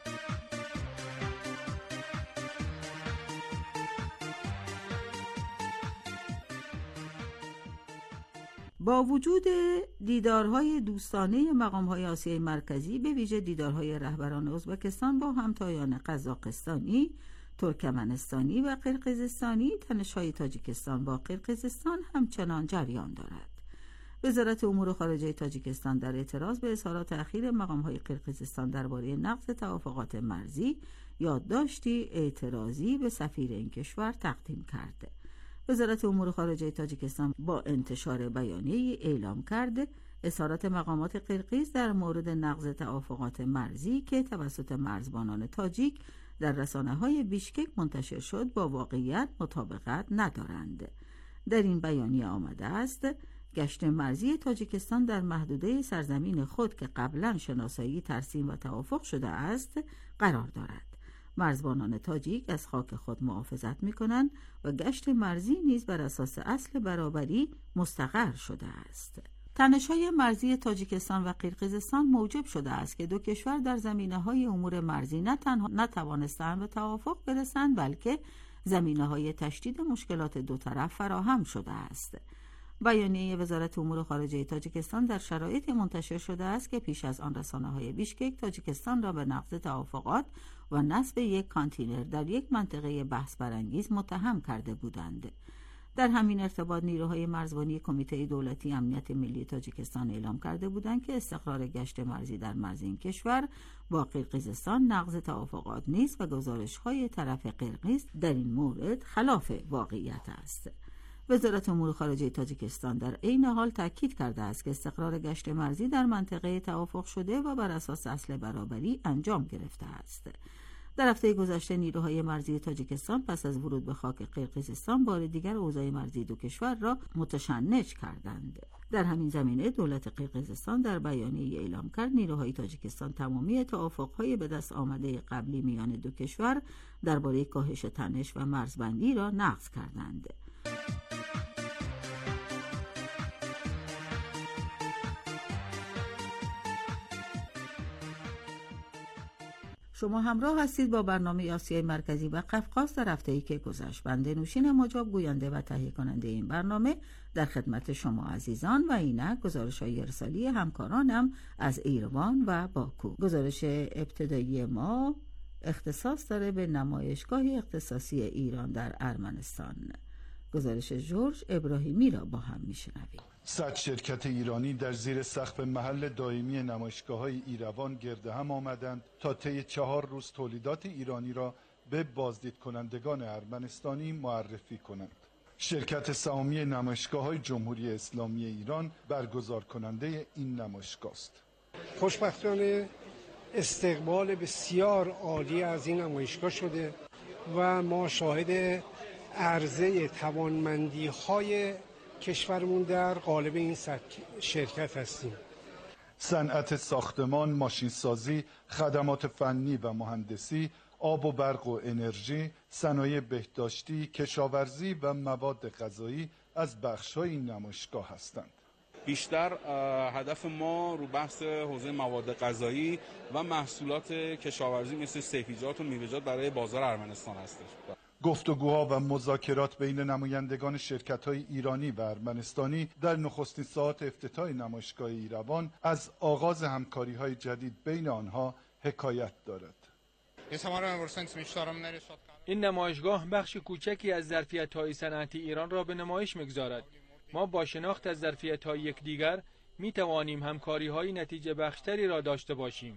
با وجود دیدارهای دوستانه مقام‌های آسیای مرکزی، به ویژه دیدارهای رهبران ازبکستان با همتایان قزاقستانی، ترکمنستانی و قرقیزستانی، تنش‌های تاجیکستان با قرقیزستان همچنان جریان دارد. وزارت امور خارجه تاجیکستان در اعتراض به اظهارات اخیر مقام‌های قرقیزستان درباره نقض توافقات مرزی یادداشتی اعتراضی به سفیر این کشور تقدیم کرد. وزارت امور خارجه تاجیکستان با انتشار بیانیه‌ای اعلام کرد اظهارات مقامات قرقیز در مورد نقض توافقات مرزی که توسط مرزبانان تاجیک در رسانه‌های بیشکک منتشر شد با واقعیت مطابقت ندارند. در این بیانیه آمده است گشت مرزی تاجیکستان در محدوده سرزمین خود که قبلا شناسایی، ترسیم و توافق شده است قرار دارد. مرزبانان تاجیک از خاک خود محافظت می‌کنند و گشت مرزی نیز بر اساس اصل برابری مستقر شده است. تنش‌های مرزی تاجیکستان و قرقیزستان موجب شده است که دو کشور در زمینه‌های امور مرزی نه تنها نتوانستند به توافق برسند، بلکه زمینه‌های تشدید مشکلات دو طرف فراهم شده است. بیانیه وزارت امور خارجه تاجیکستان در شرایطی منتشر شده است که پیش از آن رسانه‌های بیشکک تاجیکستان را به نقض توافقات و نصب یک کانتینر در یک منطقه بحث برانگیز متهم کرده بودند. در همین ارتباط نیروهای مرزبانی کمیته دولتی امنیت ملی تاجیکستان اعلام کرده بودند که استقرار گشت مرزی در مرز این کشور با قرقیزستان نقض توافقات نیست و گزارش‌های طرف قرقیز در این مورد خلاف واقعیت است. وزارت امور خارجه تاجیکستان در عین حال تاکید کرده است که استقرار گشت مرزی در منطقه توافق شده و بر اساس اصل برابری انجام گرفته است. در هفته گذشته نیروهای مرزی تاجیکستان پس از ورود به خاک قرقیزستان بار دیگر اوضاع مرزی دو کشور را متشنج کردند. در همین زمینه دولت قرقیزستان در بیانیه اعلام کرد نیروهای تاجیکستان تمامی توافق‌های به دست آمده قبلی میان دو کشور درباره کاهش تنش و مرزبندی را نقض کردند. شما همراه هستید با برنامه آسیای مرکزی و قفقاز در هفته‌ای که گذشت. بنده نوشین مجاب گوینده و تهیه کننده این برنامه در خدمت شما عزیزان و اینک گزارش‌های ارسالی همکارانم از ایروان و باکو. گزارش ابتدایی ما اختصاص داره به نمایشگاه اختصاصی ایران در ارمنستان. گزارش جورج ابراهیمی را با هم میشنویم. صد شرکت ایرانی در زیر سقف محل دائمی نمایشگاه‌های ایروان گرد هم آمدند تا طی چهار روز تولیدات ایرانی را به بازدید کنندگان ارمنستانی معرفی کنند. شرکت سهامی نمایشگاه‌های جمهوری اسلامی ایران برگزار کننده این نمایشگاه است. خوشبختانه استقبال بسیار عالی از این نمایشگاه شده و ما شاهد عرضه توانمندی‌های کشورمون در قالب این شرکت هستیم. صنعت ساختمان، ماشینسازی، خدمات فنی و مهندسی، آب و برق و انرژی، صنایع بهداشتی، کشاورزی و مواد غذایی از بخش‌های این نمایشگاه هستند. بیشتر هدف ما رو بحث حوزه مواد غذایی و محصولات کشاورزی مثل سبزیجات و میوه‌جات برای بازار ارمنستان هستش. گفتگوها و مذاکرات بین نمایندگان شرکت‌های ایرانی و ارمنستانی در نخستین ساعات افتتاح نمایشگاه ایروان از آغاز همکاری‌های جدید بین آنها حکایت دارد. این نمایشگاه بخش کوچکی از ظرفیت‌های صنعتی ایران را به نمایش می‌گذارد. ما با شناخت از ظرفیت‌های یکدیگر می‌توانیم همکاری‌های نتیجه بخشتری را داشته باشیم.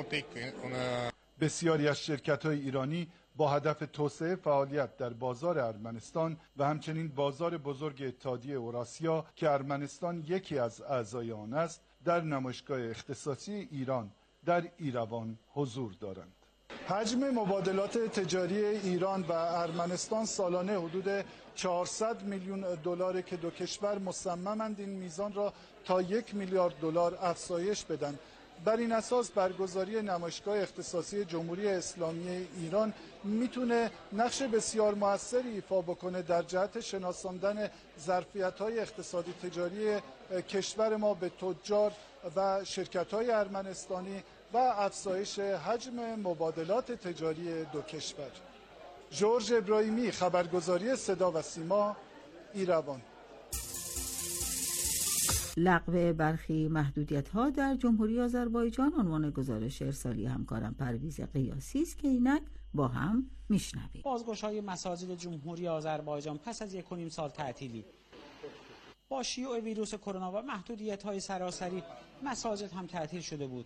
بسیاری از شرکت‌های ایرانی با هدف توسعه فعالیت در بازار ارمنستان و همچنین بازار بزرگ اتحادیه اوراسیا که ارمنستان یکی از اعضای آن است، در نمایشگاه اختصاصی ایران در ایروان حضور دارند. حجم مبادلات تجاری ایران و ارمنستان سالانه حدود چهارصد میلیون دلار که دو کشور مصممند این میزان را تا یک میلیارد دلار افزایش بدن. بر این اساس برگزاری نمایشگاه اختصاصی جمهوری اسلامی ایران میتونه نقش بسیار موثری ایفا بکنه در جهت شناساندن ظرفیت‌های اقتصادی تجاری کشور ما به تجار و شرکت‌های ارمنستانی و افزایش حجم مبادلات تجاری دو کشور. جورج ابراهیمی، خبرگزاری صدا و سیما، ایروان. لغو برخی محدودیت‌ها در جمهوری آذربایجان عنوان گزارش ارسالی همکارم پرویز قیاسی است که اینک با هم میشنویم. بازگشایی مساجد جمهوری آذربایجان پس از یک و نیم سال تعطیلی با شیوع ویروس کرونا و محدودیت‌های سراسری مساجد هم تعطیل شده بود.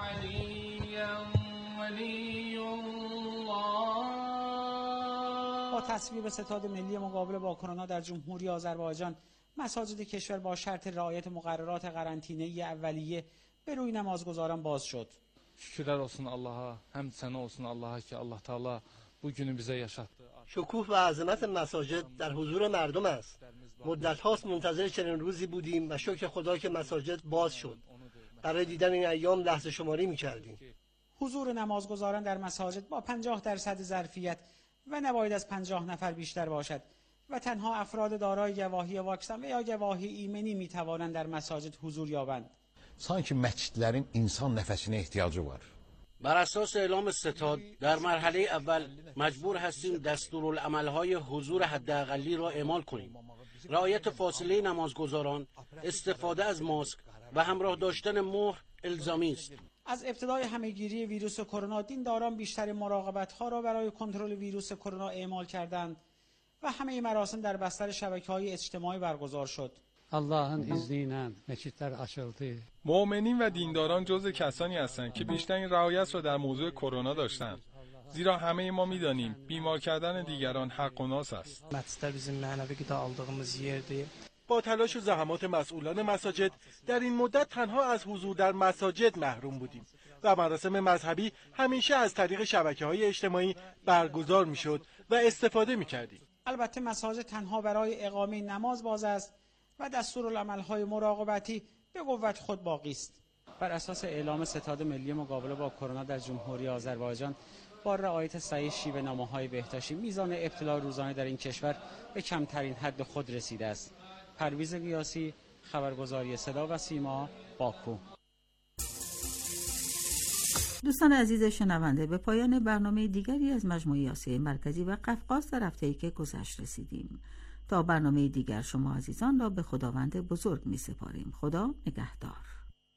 با تصویب ستاد ملی مقابله با کرونا در جمهوری آذربایجان، مساجد کشور با شرط رعایت مقررات قرنطینه‌ای اولیه به روی نمازگزاران باز شد. Şükürler olsun Allah'a, hem sana olsun Allah'a ki Allah Teala bu günü bize yaşattı. شکوه و عظمت مساجد در حضور مردم است. مدت هاست منتظر چنین روزی بودیم و شکر خدا که مساجد باز شد. برای دیدن این ایام لحظه شماری می‌کردیم. حضور نمازگزاران در مساجد با پنجاه درصد ظرفیت و نباید از پنجاه نفر بیشتر باشد و تنها افراد دارای گواهی واکسن و یا گواهی ایمنی می‌توانند در مساجد حضور یابند. sanki məscidlərin insan nəfəsinə ehtiyacı var. بر اساس اعلام ستاد در مرحله اول مجبور هستیم دستورالعمل‌های حضور حداقلی را اعمال کنیم. رعایت فاصله نمازگزاران، استفاده از ماسک و همراه داشتن مهر الزامی است. از ابتدای همهگیری ویروس کرونا دینداران بیشتر مراقبت‌ها را برای کنترل ویروس کرونا اعمال کردند و همه مراسم در بستر شبکه‌های اجتماعی برگزار شد. Allah'ın izniyle meçitler açıldı. مؤمنین و دینداران جزء کسانی هستند که بیشترین رعایت را در موضوع کرونا داشتند. زیرا همه ما می‌دانیم بیمار کردن دیگران حق و ناس است. مسجد bizim mənəvi qida aldığımız yerdir. با تلاش و زحمات مسئولان مساجد در این مدت تنها از حضور در مساجد محروم بودیم و مراسم مذهبی همیشه از طریق شبکه‌های اجتماعی برگزار می‌شد و استفاده می‌کردیم. البته مساجد تنها برای اقامه نماز باز است و دستورالعمل‌های مراقبتی به قوت خود باقی است. بر اساس اعلام ستاد ملی مقابله با کرونا در جمهوری آذربایجان با رعایت صحیح شیوه‌نامه‌های بهداشتی میزان ابتلا روزانه در این کشور به کمترین حد خود رسیده است. پرویز قیاسی، خبرگزاری صدا و سیما، باکو. دوستان عزیز شنونده، به پایان برنامه دیگری از مجموعه آسیای مرکزی و قفقاز در هفته‌ای که گذشت رسیدیم. تا برنامه دیگر شما عزیزان را به خداوند بزرگ می سپاریم. خدا نگهدار.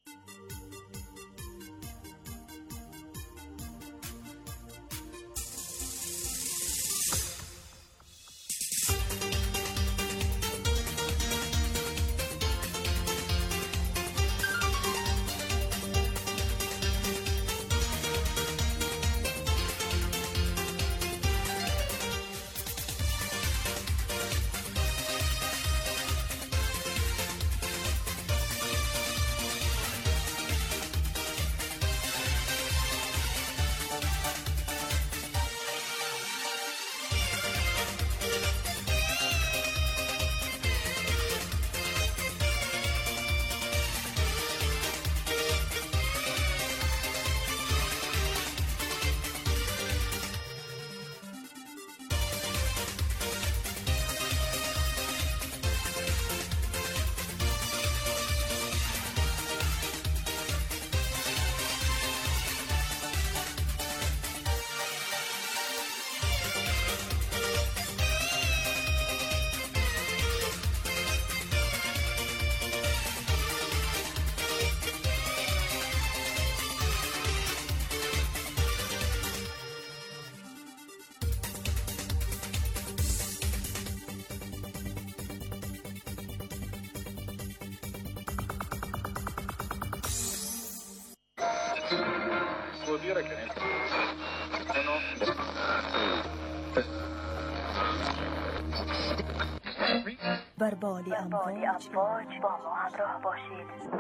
بر بالی امواج با ما همراه باشید.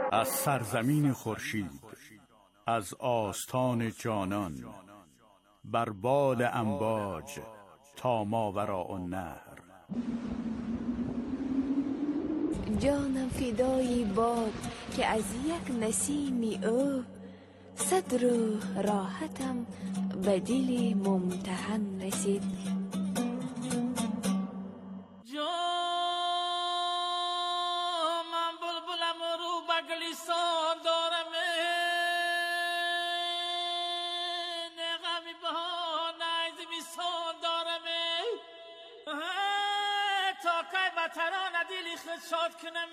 از سرزمین خورشید، از آستان جانان، بر بال امواج تا ماوراء النهر. جانم فدای باد که از یک نسیمی او، صد روح راحتم به دل ممتحن رسید. من بلبلم رو بگلیسان دارم، نغمی بها نیزمی سان دارم، تا که بطران دلی خود شاد کنم،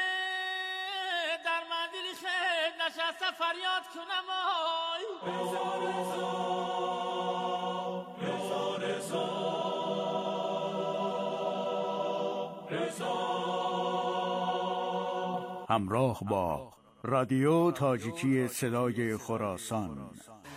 در من دلی خود نشسته فریاد کنم. رضا رضا رضا رضا رضا. همراه با رادیو تاجیکی صدای خراسان.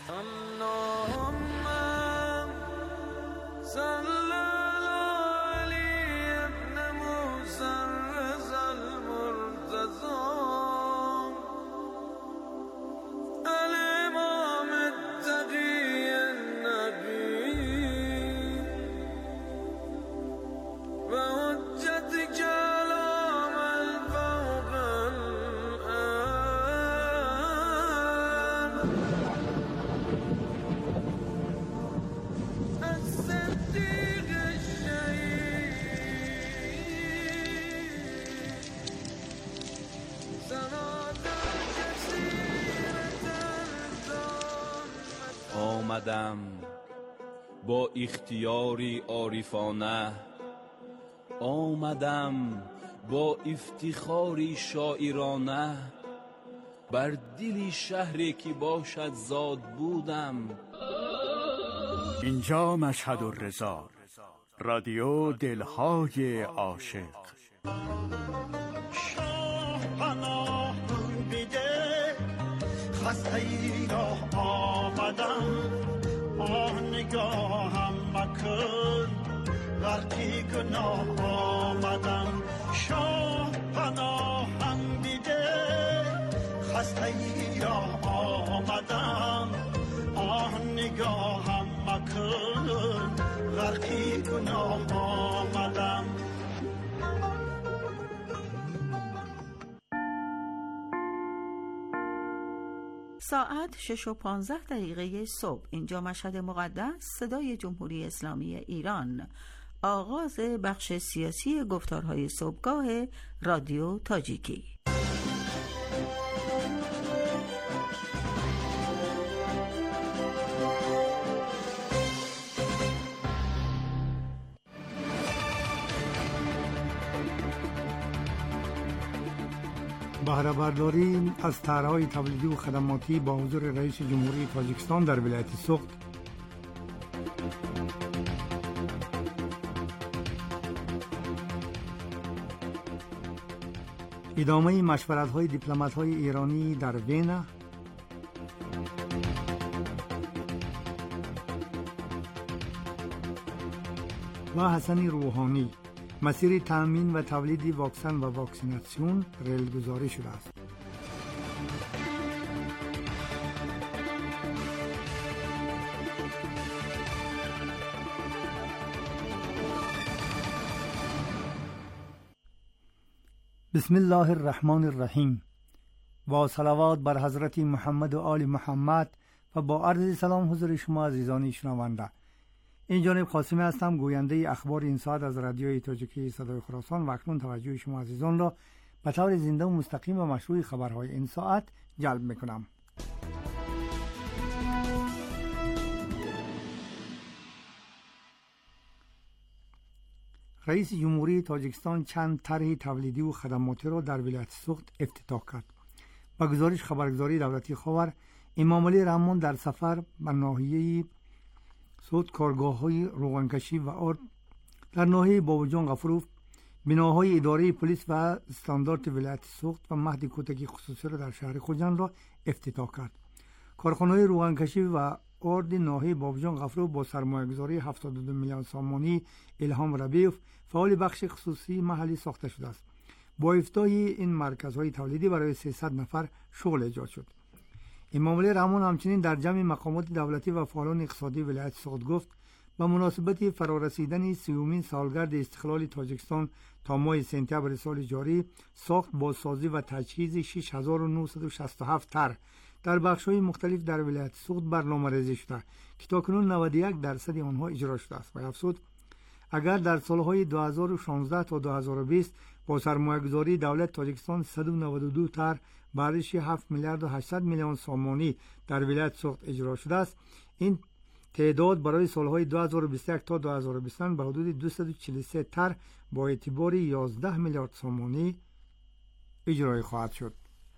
آمدم با اختیاری عارفانه، آمدم با افتخاری شاعرانه، بر دل شهری که باشد زاد بودم. اینجا مشهد الرضا، رادیو دلهای عاشق. شاه پناه بیده خسته ای را آمدم، آه نگاهم مکن غرقی گناه آمدم. شاه پناهم بیده خسته ای را آمدم، آه نگاهم مکن غرقی گناه آمدم. ساعت شش و پانزده دقیقه صبح. اینجا مشهد مقدس، صدای جمهوری اسلامی ایران. آغاز بخش سیاسی گفتارهای صبحگاه رادیو تاجیکی. بهره برداری از طرح‌های تولیدی و خدماتی با حضور رئیس جمهوری تاجیکستان در ولایت سوخت. ادامه مشورت‌های دیپلمات‌های ایرانی در وین. و حسن روحانی، مسیر تامین و تولید واکسن و واکسیناسیون ریلگذاری شده است. بسم الله الرحمن الرحیم و صلوات بر حضرت محمد و آل محمد و با عرض سلام حضور شما عزیزان شنونده. این جانب قاسمی هستم، گوینده اخبار این ساعت از رادیوی تاجیکی صدای خراسان و اکنون توجه شما عزیزان را به طور زنده و مستقیم و مشروع خبرهای این ساعت جلب میکنم. رئیس جمهوری تاجیکستان چند طرح تولیدی و خدماتی را در ولایت سوخت افتتاح کرد. با گزارش خبرگزاری دولتی خاور، امام علی رحمان در سفر به ناحیه سوخت کارگاه‌های روغنکشی و آرد در ناحیه باباجان غفروف، بناهای اداره پلیس و استاندارد ولایت سوخت و مهد کودکی خصوصی را در شهر خوجند را افتتاح کرد. کارخانه‌های روغنکشی و آرد ناحیه باباجان غفروف با سرمایه‌گذاری هفتاد و دو میلیون سامانی الهام ربیف فعال بخش خصوصی محلی ساخته شده است. با افتتاح این مرکزهای تولیدی برای سیصد نفر شغل ایجاد شد. امامعلی رحمان همچنین در جمع مقامات دولتی و فعالان اقتصادی ولایت سوخت گفت به مناسبت فرارسیدن سیومین سالگرد استقلال تاجیکستان تا ماه سپتامبر سال جاری ساخت بازسازی و تجهیز شش هزار و نهصد و شصت و هفت طرح در بخش‌های مختلف در ولایت سوخت برنامه‌ریزی شده که تاکنون نود و یک درصد آنها اجرا شده است. و افزود اگر در سالهای دو هزار و شانزده تا دو هزار و بیست با سرمایه‌گذاری دولت تاجیکستان صد و نود و دو طرح به ارزش هفت میلیارد و هشتصد میلیون سامانی در ولایت سوخت اجرا شده است، این تعداد برای سالهای دو هزار و بیست و یک تا دو هزار و بیست به حدود دویست و چهل و سه طرح با اعتبار یازده میلیارد سامانی اجرای خواهد شد.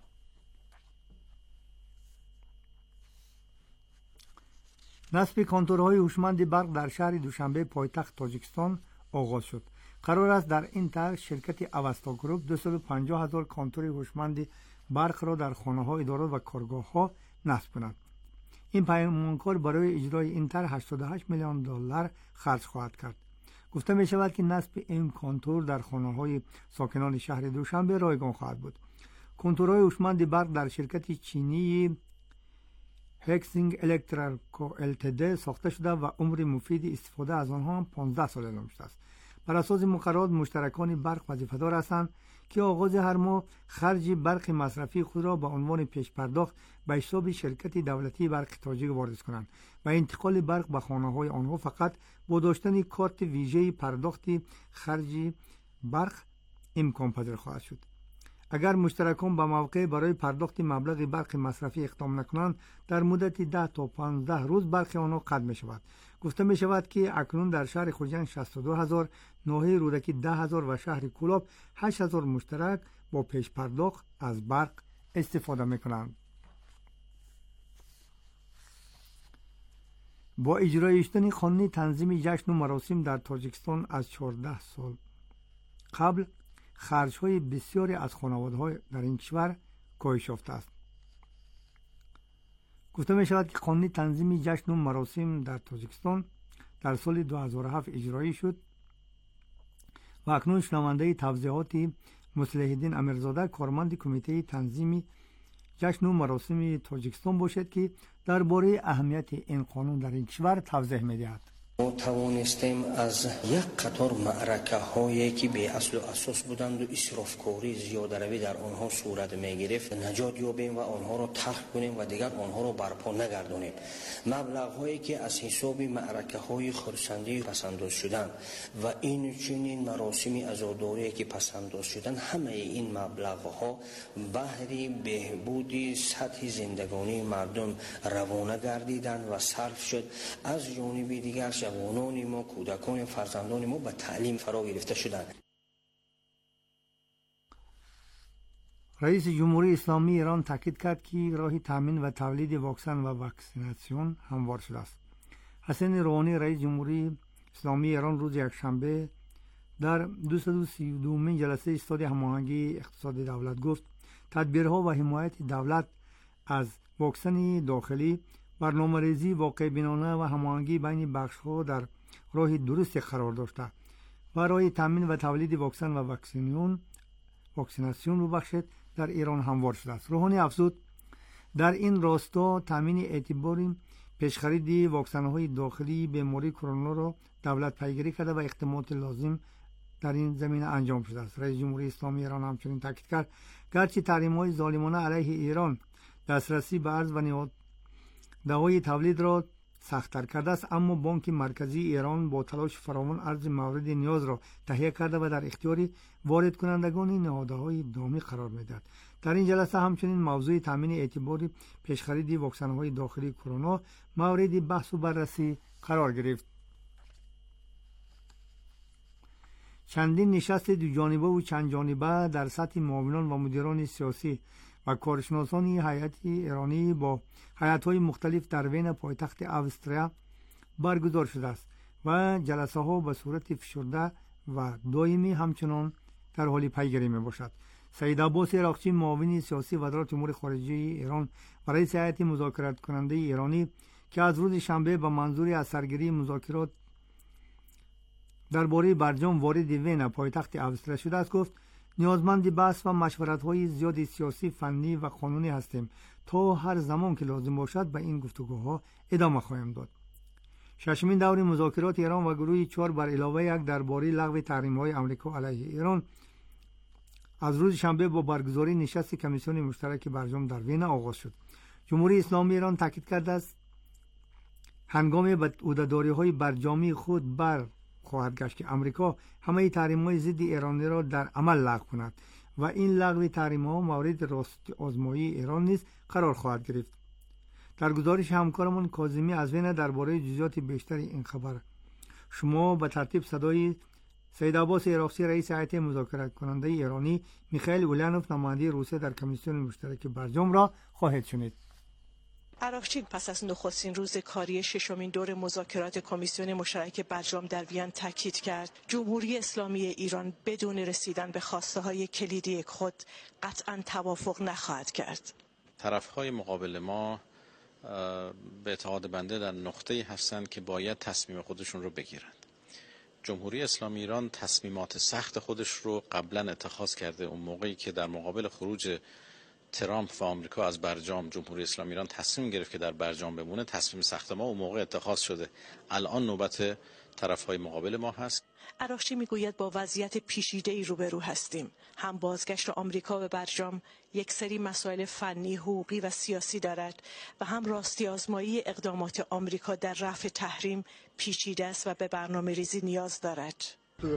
نصب کنتورهای هوشمند برق در شهر دوشنبه پایتخت تاجیکستان آغاز شد. قرار است در این طرح شرکت اوستا گروپ دویست و پنجاه هزار کنتور هوشمند برق را در خانه‌ها، ادارات و کارگاه‌ها نصب کند. این پیمانکار برای اجرای این طرح هشتاد و هشت میلیون دلار خرج خواهد کرد. گفته می شود که نصب این کنتور در خانه‌های ساکنان شهر دوشنبه رایگان خواهد بود. کنتورهای هوشمند برق در شرکت چینی هکسینگ الکتریکو التد ساخته شده و عمر مفید استفاده از آنها پانزده سال اعلام شده است. بر اساس مقررات مشترکان برق وظیفه‌دار هستند که آغاز هر ماه خرج برق مصرفی خود را به عنوان پیش پرداخت به حساب شرکت دولتی برق تاجیک واریز کنند و انتقال برق به خانه‌های آنها فقط با داشتن کارت ویژه پرداخت خرج برق امکان پذیر خواهد شد. اگر مشترکان به موقع برای پرداخت مبلغ برق مصرفی اقدام نکنند در مدت ده تا پانزده روز برق آنها قطع می شود. گفته می شود که اکنون در شهر خوجند شصت و دو هزار، ناحیه رودکی ده هزار و شهر کولاب هشت هزار مشترک با پیش پرداخت از برق استفاده می کنند. با اجرای شدن قانون تنظیم جشن و مراسم در تاجیکستان از چهارده سال قبل خرج‌های بسیاری از خانواده‌ها در این کشور کاهش یافته است. گفته می شود که قانون تنظیم جشن و مراسم در تاجیکستان در سال دو هزار و هفت اجرایی شد و اکنون شنونده توضیحات مصلح‌الدین امیرزاده کارمند کمیته تنظیم جشن و مراسم تاجیکستان باشد که درباره اهمیت این قانون در این کشور توضیح می‌دهد. ما توانستیم از یک قطار معرکه هایی که به اصل و اساس بودند و اسرافکاری زیاده روی در آنها صورت می گرفت نجات یابیم و آنها را ترک کنیم و دیگر آنها را برپا نگردانیم. مبلغ هایی که از حساب معرکه های خرسندی پسنداز شدند و این چنین مراسم عزاداری که پسنداز شدند، همه این مبلغ ها بهر بهبود سطح زندگانی مردم روانه گردیدند و صرف شد. از جانب دیگر جوانان ما، کودکان فرزندان ما به تعلیم فرا گرفته شدند. رئیس جمهوری اسلامی ایران تاکید کرد که راه تامین و تولید واکسن و واکسیناسیون هموار شده است. حسن روحانی رئیس جمهوری اسلامی ایران روز یکشنبه در دویست و سی و دومین جلسه استاد هماهنگی اقتصاد دولت گفت تدبیرها و حمایت دولت از واکسن داخلی، برنامه‌ریزی واقع بینانه و هماهنگی بین بخش‌ها در راه درست قرار داشته و راه تامین و تولید واکسن و واکسینیون واکسیناسیون ببخشید در ایران هموار شده است. روحانی افزود در این راستا تامین اعتباری پیشخرید واکسن‌های داخلی بیماری کرونا را دولت پیگیری کرده و اقدامات لازم در این زمینه انجام شده است. رئیس جمهوری اسلامی ایران همچنین تاکید کرد گرچه تحریم‌های ظالمانه علیه ایران دسترسی به ارز و نیاز دوای تولید را سخت‌تر کرده است، اما بانک مرکزی ایران با تلاش فراوان ارز مورد نیاز را تهیه کرده و در اختیار وارد کنندگان نهادهای دامی قرار می‌دهد. در این جلسه همچنین موضوع تامین اعتباری پیشخرید واکسن‌های داخلی کرونا مورد بحث و بررسی قرار گرفت. چندین نشست دو جانبه و چند جانبه در سطح معاونان و مدیران سیاسی و کارشناسان هیئت ایرانی با هیئت‌های مختلف در وین پایتخت استریا برگزار شده است و جلسه ها به صورت فشرده و دائمی همچنان در حال پیگیری می باشد. سید عباس عراقچی معاون سیاسی وزارت امور خارجه ایران و رئیس هیئت مذاکرات کننده ایرانی که از روز شنبه به منظور از سرگیری مذاکرات درباره برجام وارد وین پایتخت استریا شده است گفت نیازمند بحث و مشورت‌های زیاد سیاسی، فنی و قانونی هستیم تا هر زمان که لازم باشد به این گفتگوها ادامه خواهیم داد. ششمین دور مذاکرات ایران و گروه چهار بر علاوه یک درباره لغو تحریم‌های آمریکا علیه ایران از روز شنبه با برگزاری نشست کمیسیون مشترک برجام در وین آغاز شد. جمهوری اسلامی ایران تاکید کرده است هنگام به عهده‌داری‌های برجامی خود بر خواهد گشت که آمریکا همه تحریم‌های ضد ایرانی را در عمل لغو کند و این لغو تحریم‌ها مورد راست آزمایی ایران نیز قرار خواهد گرفت. در گزارش همکارمون کاظمی از وین درباره جزئیات بیشتر این خبر شما به ترتیب صدای سید عباس عراقچی رئیس هیئت مذاکره کننده ایرانی، میخائیل اولانوف نماینده روسیه در کمیسیون مشترک برجام را خواهید شنید. عراقچی پس از نخستین روز کاری ششمین دور مذاکرات کمیسیون مشترک برجام در وین تاکید کرد جمهوری اسلامی ایران بدون رسیدن به خواسته های کلیدی خود قطعا توافق نخواهد کرد. طرفهای مقابل ما به اعتقاد بنده در نقطه‌ای هستند که باید تصمیم خودشون رو بگیرند. جمهوری اسلامی ایران تصمیمات سخت خودش رو قبلا اتخاذ کرده. اون موقعی که در مقابل خروج ترامپ و آمریکا از برجام جمهوری اسلامی ایران تصمیم گرفت که در برجام بمونه، تصمیم سخت ما اون موقع اتخاذ شده. الان نوبت طرفهای مقابل ما هست. عراقچی میگوید با وضعیت پیچیده‌ای روبرو هستیم. هم بازگشت آمریکا به برجام یک سری مسائل فنی، حقوقی و سیاسی دارد و هم راستی آزمایی اقدامات آمریکا در رفع تحریم پیچیده است و به برنامه‌ریزی نیاز دارد.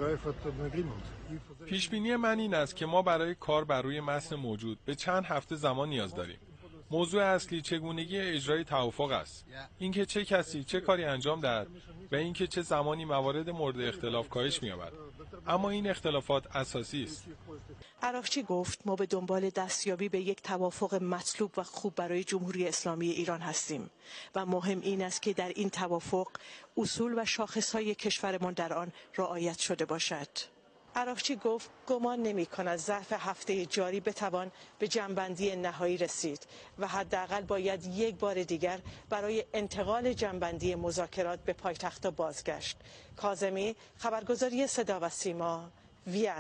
پیشبینی من این است که ما برای کار بر روی متن موجود به چند هفته زمان نیاز داریم. موضوع اصلی چگونگی اجرای توافق است. اینکه چه کسی چه کاری انجام دهد و اینکه چه زمانی موارد مورد اختلاف کاهش می‌یابد. اما این اختلافات اساسی است. عراقچی گفت ما به دنبال دستیابی به یک توافق مطلوب و خوب برای جمهوری اسلامی ایران هستیم و مهم این است که در این توافق اصول و شاخص‌های کشورمان در آن رعایت شده باشد. عراقچی گفت گمان نمی‌کند ظرف هفته جاری بتوان به جنبندی نهایی رسید و حداقل باید یک بار دیگر برای انتقال جنبندی مذاکرات به پایتخت بازگشت. کاظمی، خبرگزاری صدا و سیما، وین.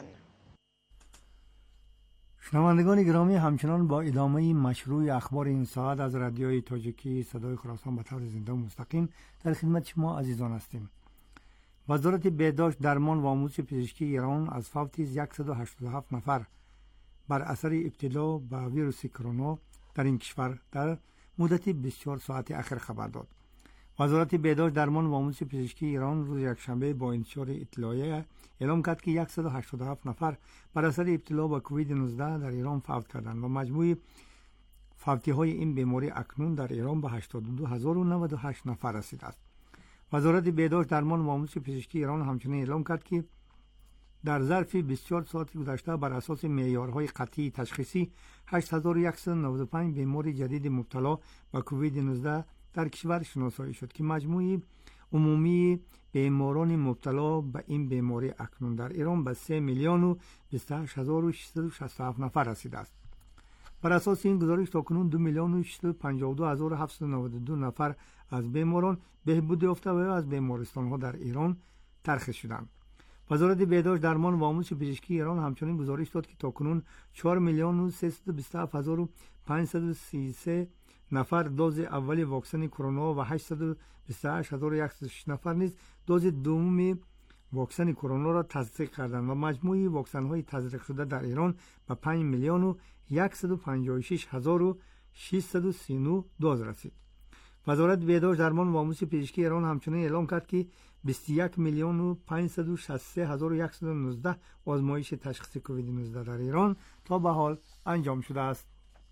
شنوندگان گرامی، همچنان با ادامه مشروع اخبار این ساعت از رادیوی تاجیکی صدای خراسان به طور زنده و مستقیم در خدمت شما عزیزان هستیم. وزارت بهداشت، درمان و آموزش پزشکی ایران از فوت صد و هشتاد و هفت نفر بر اثر ابتلا به ویروس کرونا در این کشور در مدت بیست و چهار ساعت اخیر خبر داد. وزارت بهداشت، درمان و آموزش پزشکی ایران روز یکشنبه با انتشار اطلاعیه اعلام کرد که صد و هشتاد و هفت نفر بر اثر ابتلا به کووید نوزده در ایران فوت کردند و مجموع فوتی های این بیماری اکنون در ایران به هشتاد و دو هزار و نود و هشت نفر رسیده است. وزارت بهداشت، درمان و آموزش پزشکی ایران همچنین اعلام کرد که در ظرف بیست و چهار ساعت گذشته بر اساس معیارهای قطعی تشخیصی هشت هزار و صد و نود و پنج بیمار جدید مبتلا به کووید نوزده در کشور شناسایی شد که مجموع عمومی بیماران مبتلا به این بیماری اکنون در ایران به سه میلیون و بیست و هشت هزار و ششصد و شصت و هفت نفر رسیده است. بر اساس این گزارش تاکنون دو میلیون و ششصد و پنجاه و دو هزار و هفتصد و نود و دو نفر از بیماران بهبود یافته و از بیمارستان‌ها در ایران ترخیص شدند. وزارت بهداشت، درمان و آموزش پزشکی ایران همچنین گزارش داد که تاکنون چهار میلیون و سیصد و بیست و هفت هزار و پانصد و سی و سه نفر دوز اول واکسن کرونا و هشتصد و بیست و هشت هزار و صد و شش نفر نیز دوز دوم واکسن کرونا را تزریق کردند و مجموع واکسن‌های تزریق شده در ایران به پنج میلیون و صد و پنجاه و شش هزار و ششصد و سی و نه دوز رسید. وزارت بهداشت، درمان و آموزش پزشکی ایران همچنین اعلام کرد که بیست و یک میلیون و پانصد و شصت و سه هزار و صد و نوزده آزمایش تشخیص کووید نوزده در ایران تا به حال انجام شده است.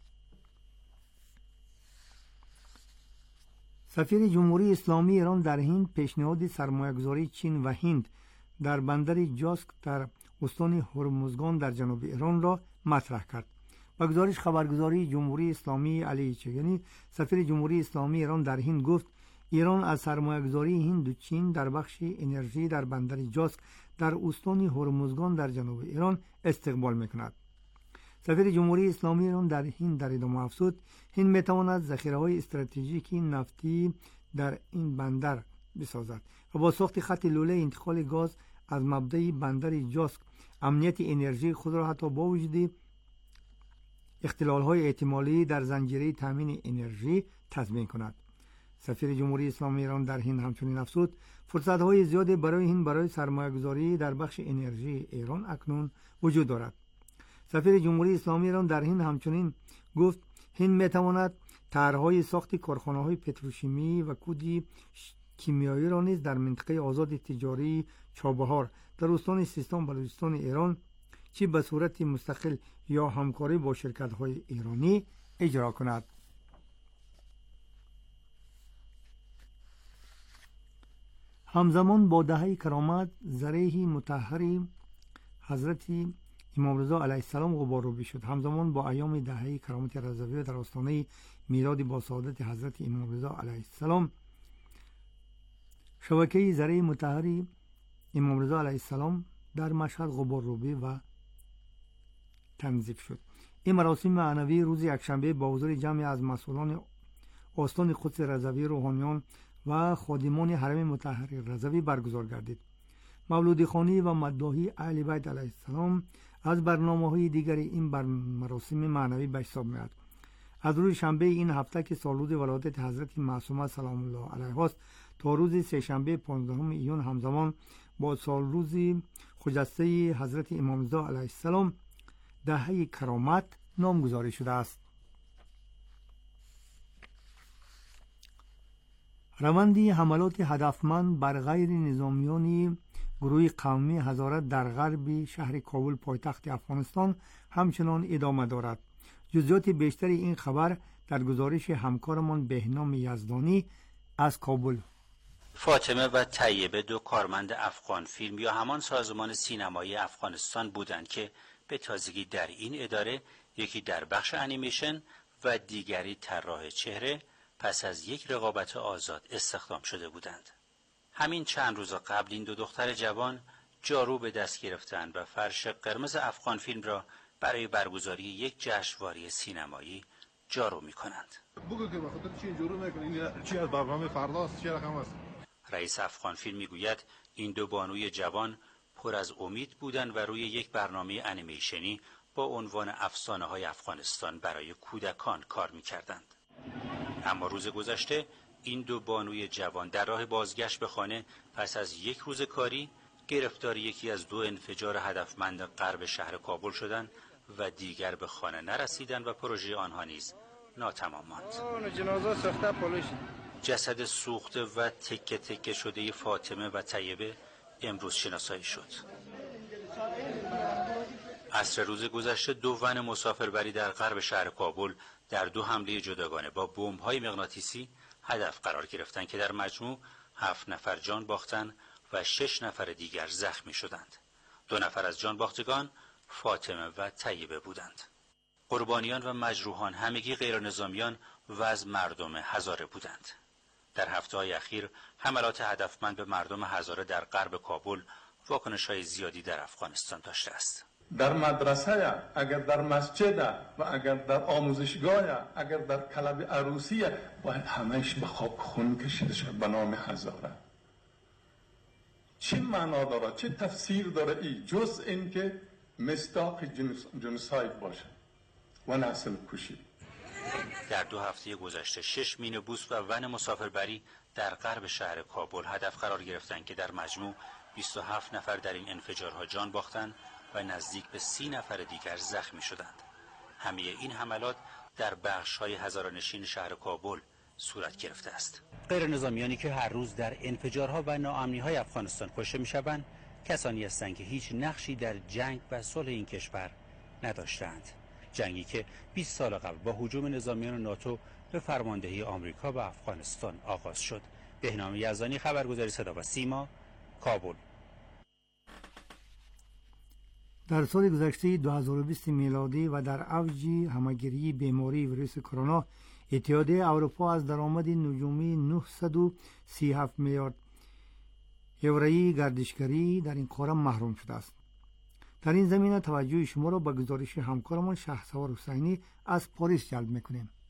سفیر جمهوری اسلامی ایران در هند پیشنهاد سرمایه‌گذاری چین و هند در بندر جاسک در استان هرمزگان در جنوب ایران را مطرح کرد. با گزارش خبرگزاری جمهوری اسلامی علی چگنی، سفیر جمهوری اسلامی ایران در هند گفت ایران از سرمایه‌گذاری هند و چین در بخش انرژی در بندر جاسک در استان هرمزگان در جنوب ایران استقبال می‌کند. سفیر جمهوری اسلامی ایران در هند در ادامه افزود هند می‌تواند ذخیره‌های استراتژیکی نفتی در این بندر بسازد و با ساخت خط لوله انتقال گاز از مبدأ بندر جاسک امنیت انرژی خود را حتی با وجود اختلال‌های احتمالی در زنجیره تامین انرژی تضمین کند. سفیر جمهوری اسلامی ایران در هند همچنین افزود فرصت‌های زیادی برای هند برای سرمایه‌گذاری در بخش انرژی ایران اکنون وجود دارد. سفیر جمهوری اسلامی ایران در هند همچنین گفت هند می‌تواند طرح‌های ساخت کارخانه‌های پتروشیمی و کودی کیمیایی را نیز در منطقه آزاد تجاری چابهار در استان سیستان بلوچستان ایران چه به صورت مستقل یا همکاری با شرکت‌های ایرانی اجرا کند. همزمان با دهه کرامت ذریح مطهر حضرت امام رضا علیه السلام غبارآلود شد. همزمان با ایام دهه کرامت رضوی در آستانه میلاد با سعادت حضرت امام رضا علیه السلام شبکه ذریح مطهر امام رضا علیه السلام در مشهد غبارآلودی و تنظیف شد. این مراسم معنوی روز یکشنبه با حضور جمعی از مسئولان آستان قدس رضوی، روحانیان و خادمان حرم مطهر رضوی برگزار گردید. مولودی خوانی و مداحی اهل بیت علیه السلام از برنامه‌های دیگر این بر مراسم معنوی به حساب می‌آید. از روز شنبه این هفته که سالروز ولادت حضرت معصومه سلام الله علیها است تا روز سه شنبه پانزدهم ایون همزمان با سالروز خجسته حضرت امام رضا علیه السلام دهه کرامت نامگذاری شده است. روندی حملات هدفمند بر غیر نظامیان گروه قومی هزاره در غرب شهر کابل پایتخت افغانستان همچنان ادامه دارد. جزئیات بیشتر این خبر در گزارش همکارمان بهنام یزدانی از کابل. فاطمه و طیبه دو کارمند افغان فیلم یا همان سازمان سینمایی افغانستان بودند که به تازگی در این اداره یکی در بخش انیمیشن و دیگری طراح چهره پس از یک رقابت آزاد استخدام شده بودند. همین چند روز قبل این دو دختر جوان جارو به دست گرفتند و فرش قرمز افغان فیلم را برای برگزاری یک جشنواره سینمایی جارو می کنند. رئیس افغان فیلم می گوید این دو بانوی جوان پر از امید بودند و روی یک برنامه انیمیشنی با عنوان افسانه های افغانستان برای کودکان کار می کردند. اما روز گذشته این دو بانوی جوان در راه بازگشت به خانه پس از یک روز کاری گرفتار یکی از دو انفجار هدفمند غرب شهر کابل شدند و دیگر به خانه نرسیدند و پروژه آنها نیز ناتمام ماند. جسد سوخته و تکه تکه شده فاطمه و طیبه امروز شناسایی شد. عصر روز گذشته دو ون مسافربری در غرب شهر کابل در دو حمله جداگانه با بمب‌های مغناطیسی هدف قرار گرفتند که در مجموع هفت نفر جان باختند و شش نفر دیگر زخمی شدند. دو نفر از جان باختگان فاطمه و طیبه بودند. قربانیان و مجروحان همگی غیر نظامیان و از مردم هزاره بودند. در هفته‌های اخیر حملات هدفمند به مردم هزاره در غرب کابل واکنش‌های زیادی در افغانستان داشته است. در مدرسه، اگر در مسجد و اگر در آموزشگاه، اگر در کلب عروسی، باید همهش به خاک خون کشیده شد به نام هزاره. چه معنا داره، چه تفسیر داره ای جز این که مصداق جنوساید باشه و نسل کشی. در دو هفته گذشته شش مین بوس و ون مسافربری در غرب شهر کابل هدف قرار گرفتند که در مجموع بیست و هفت نفر در این انفجارها جان باختند و نزدیک به سی نفر دیگر زخمی شدند. همه این حملات در بخش‌های هزاره‌نشین شهر کابل صورت گرفته است. غیر نظامیانی که هر روز در انفجارها و ناامنی‌های افغانستان کشته می‌شوند، کسانی هستند که هیچ نقشی در جنگ و صلح این کشور نداشتند. جنگی که بیست سال قبل با هجوم نظامیان ناتو به فرماندهی آمریکا به افغانستان آغاز شد. بهنام یزدانی، خبرگزاری صدا و سیما، کابل. در سال گذشته دو هزار و بیست میلادی و در اوج همه‌گیری بیماری ویروس کرونا، اتحادیه اروپا از درآمد نجومی نهصد و سی و هفت میلیارد یورویی گردشگری در این قاره محروم شده است. در این زمینه توجه شما را به گزارش همکارمان شهرسوار حسینی از پاریس جلب می‌کنیم.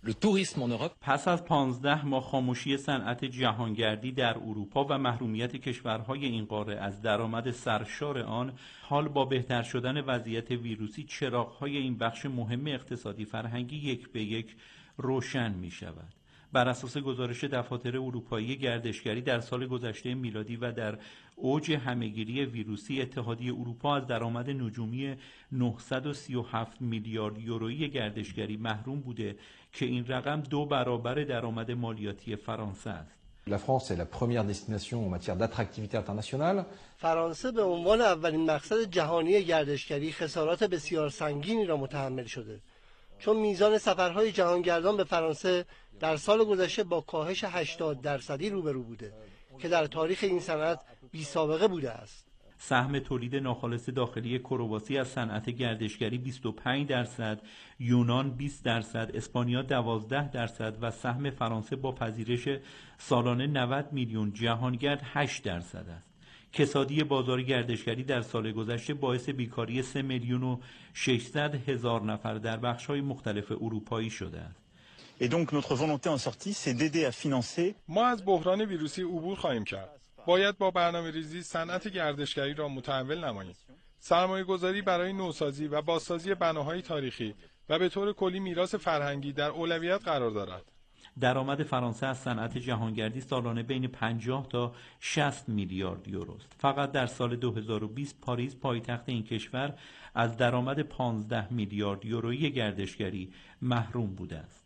پس از پانزده ماه خاموشی صنعت جهانگردی در اروپا و محرومیت کشورهای این قاره از درآمد سرشار آن، حال با بهتر شدن وضعیت ویروسی چراغ‌های این بخش مهم اقتصادی فرهنگی یک به یک روشن می شود. بر اساس گزارش دفاتر اروپایی گردشگری در سال گذشته میلادی و در اوج همهگیری ویروسی، اتحادیه اروپا از درآمد نجومی نهصد و سی و هفت میلیارد یورویی گردشگری محروم بوده که این رقم دو برابر درآمد مالیاتی فرانسه است. La France est la première destination en matière d'attractivité internationale. فرانسه به عنوان اولین مقصد جهانی گردشگری خسارات بسیار سنگینی را متحمل شده، چون میزان سفرهای جهانگردان به فرانسه در سال گذشته با کاهش هشتاد درصدی روبرو بوده که در تاریخ این صنعت بی سابقه بوده است. سهم تولید ناخالص داخلی کرواسی از صنعت گردشگری بیست و پنج درصد، یونان بیست درصد، اسپانیا دوازده درصد و سهم فرانسه با پذیرش سالانه نود میلیون جهانگرد هشت درصد است. کسادی بازار گردشگری در سال گذشته باعث بیکاری سه میلیون و ششصد هزار نفر در بخش‌های مختلف اروپایی شده است. Et donc notre volonté en sortie c'est d'aider à financer. ما از بحران ویروسی عبور خواهیم کرد. باید با برنامه‌ریزی صنعت گردشگری را متحول نماییم. سرمایه‌گذاری برای نوسازی و بازسازی بناهای تاریخی و به طور کلی میراث فرهنگی در اولویت قرار دارد. درآمد فرانسه از صنعت جهانگردی سالانه بین پنجاه تا شصت میلیارد یورو است. فقط در سال دو هزار و بیست پاریس، پایتخت این کشور، از درآمد پانزده میلیارد یورویی گردشگری محروم بوده است.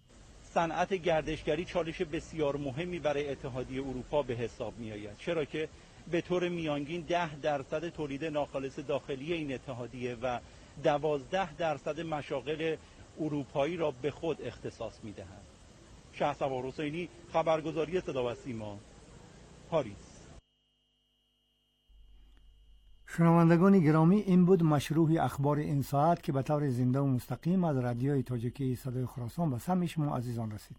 صنعت گردشگری چالش بسیار مهمی برای اتحادیه اروپا به حساب می‌آید، چرا که به طور میانگین ده درصد تولید ناخالص داخلی این اتحادیه و دوازده درصد مشاغل اروپایی را به خود اختصاص می‌دهد. شهسوار حسینی، خبرگزاری صدا و سیما، پاریس. شنوندگان گرامی، این بود مشروع اخبار این ساعت که به طور زنده و مستقیم از رادیوی تاجیکی صدای خراسان به سمع شما عزیزان رسید.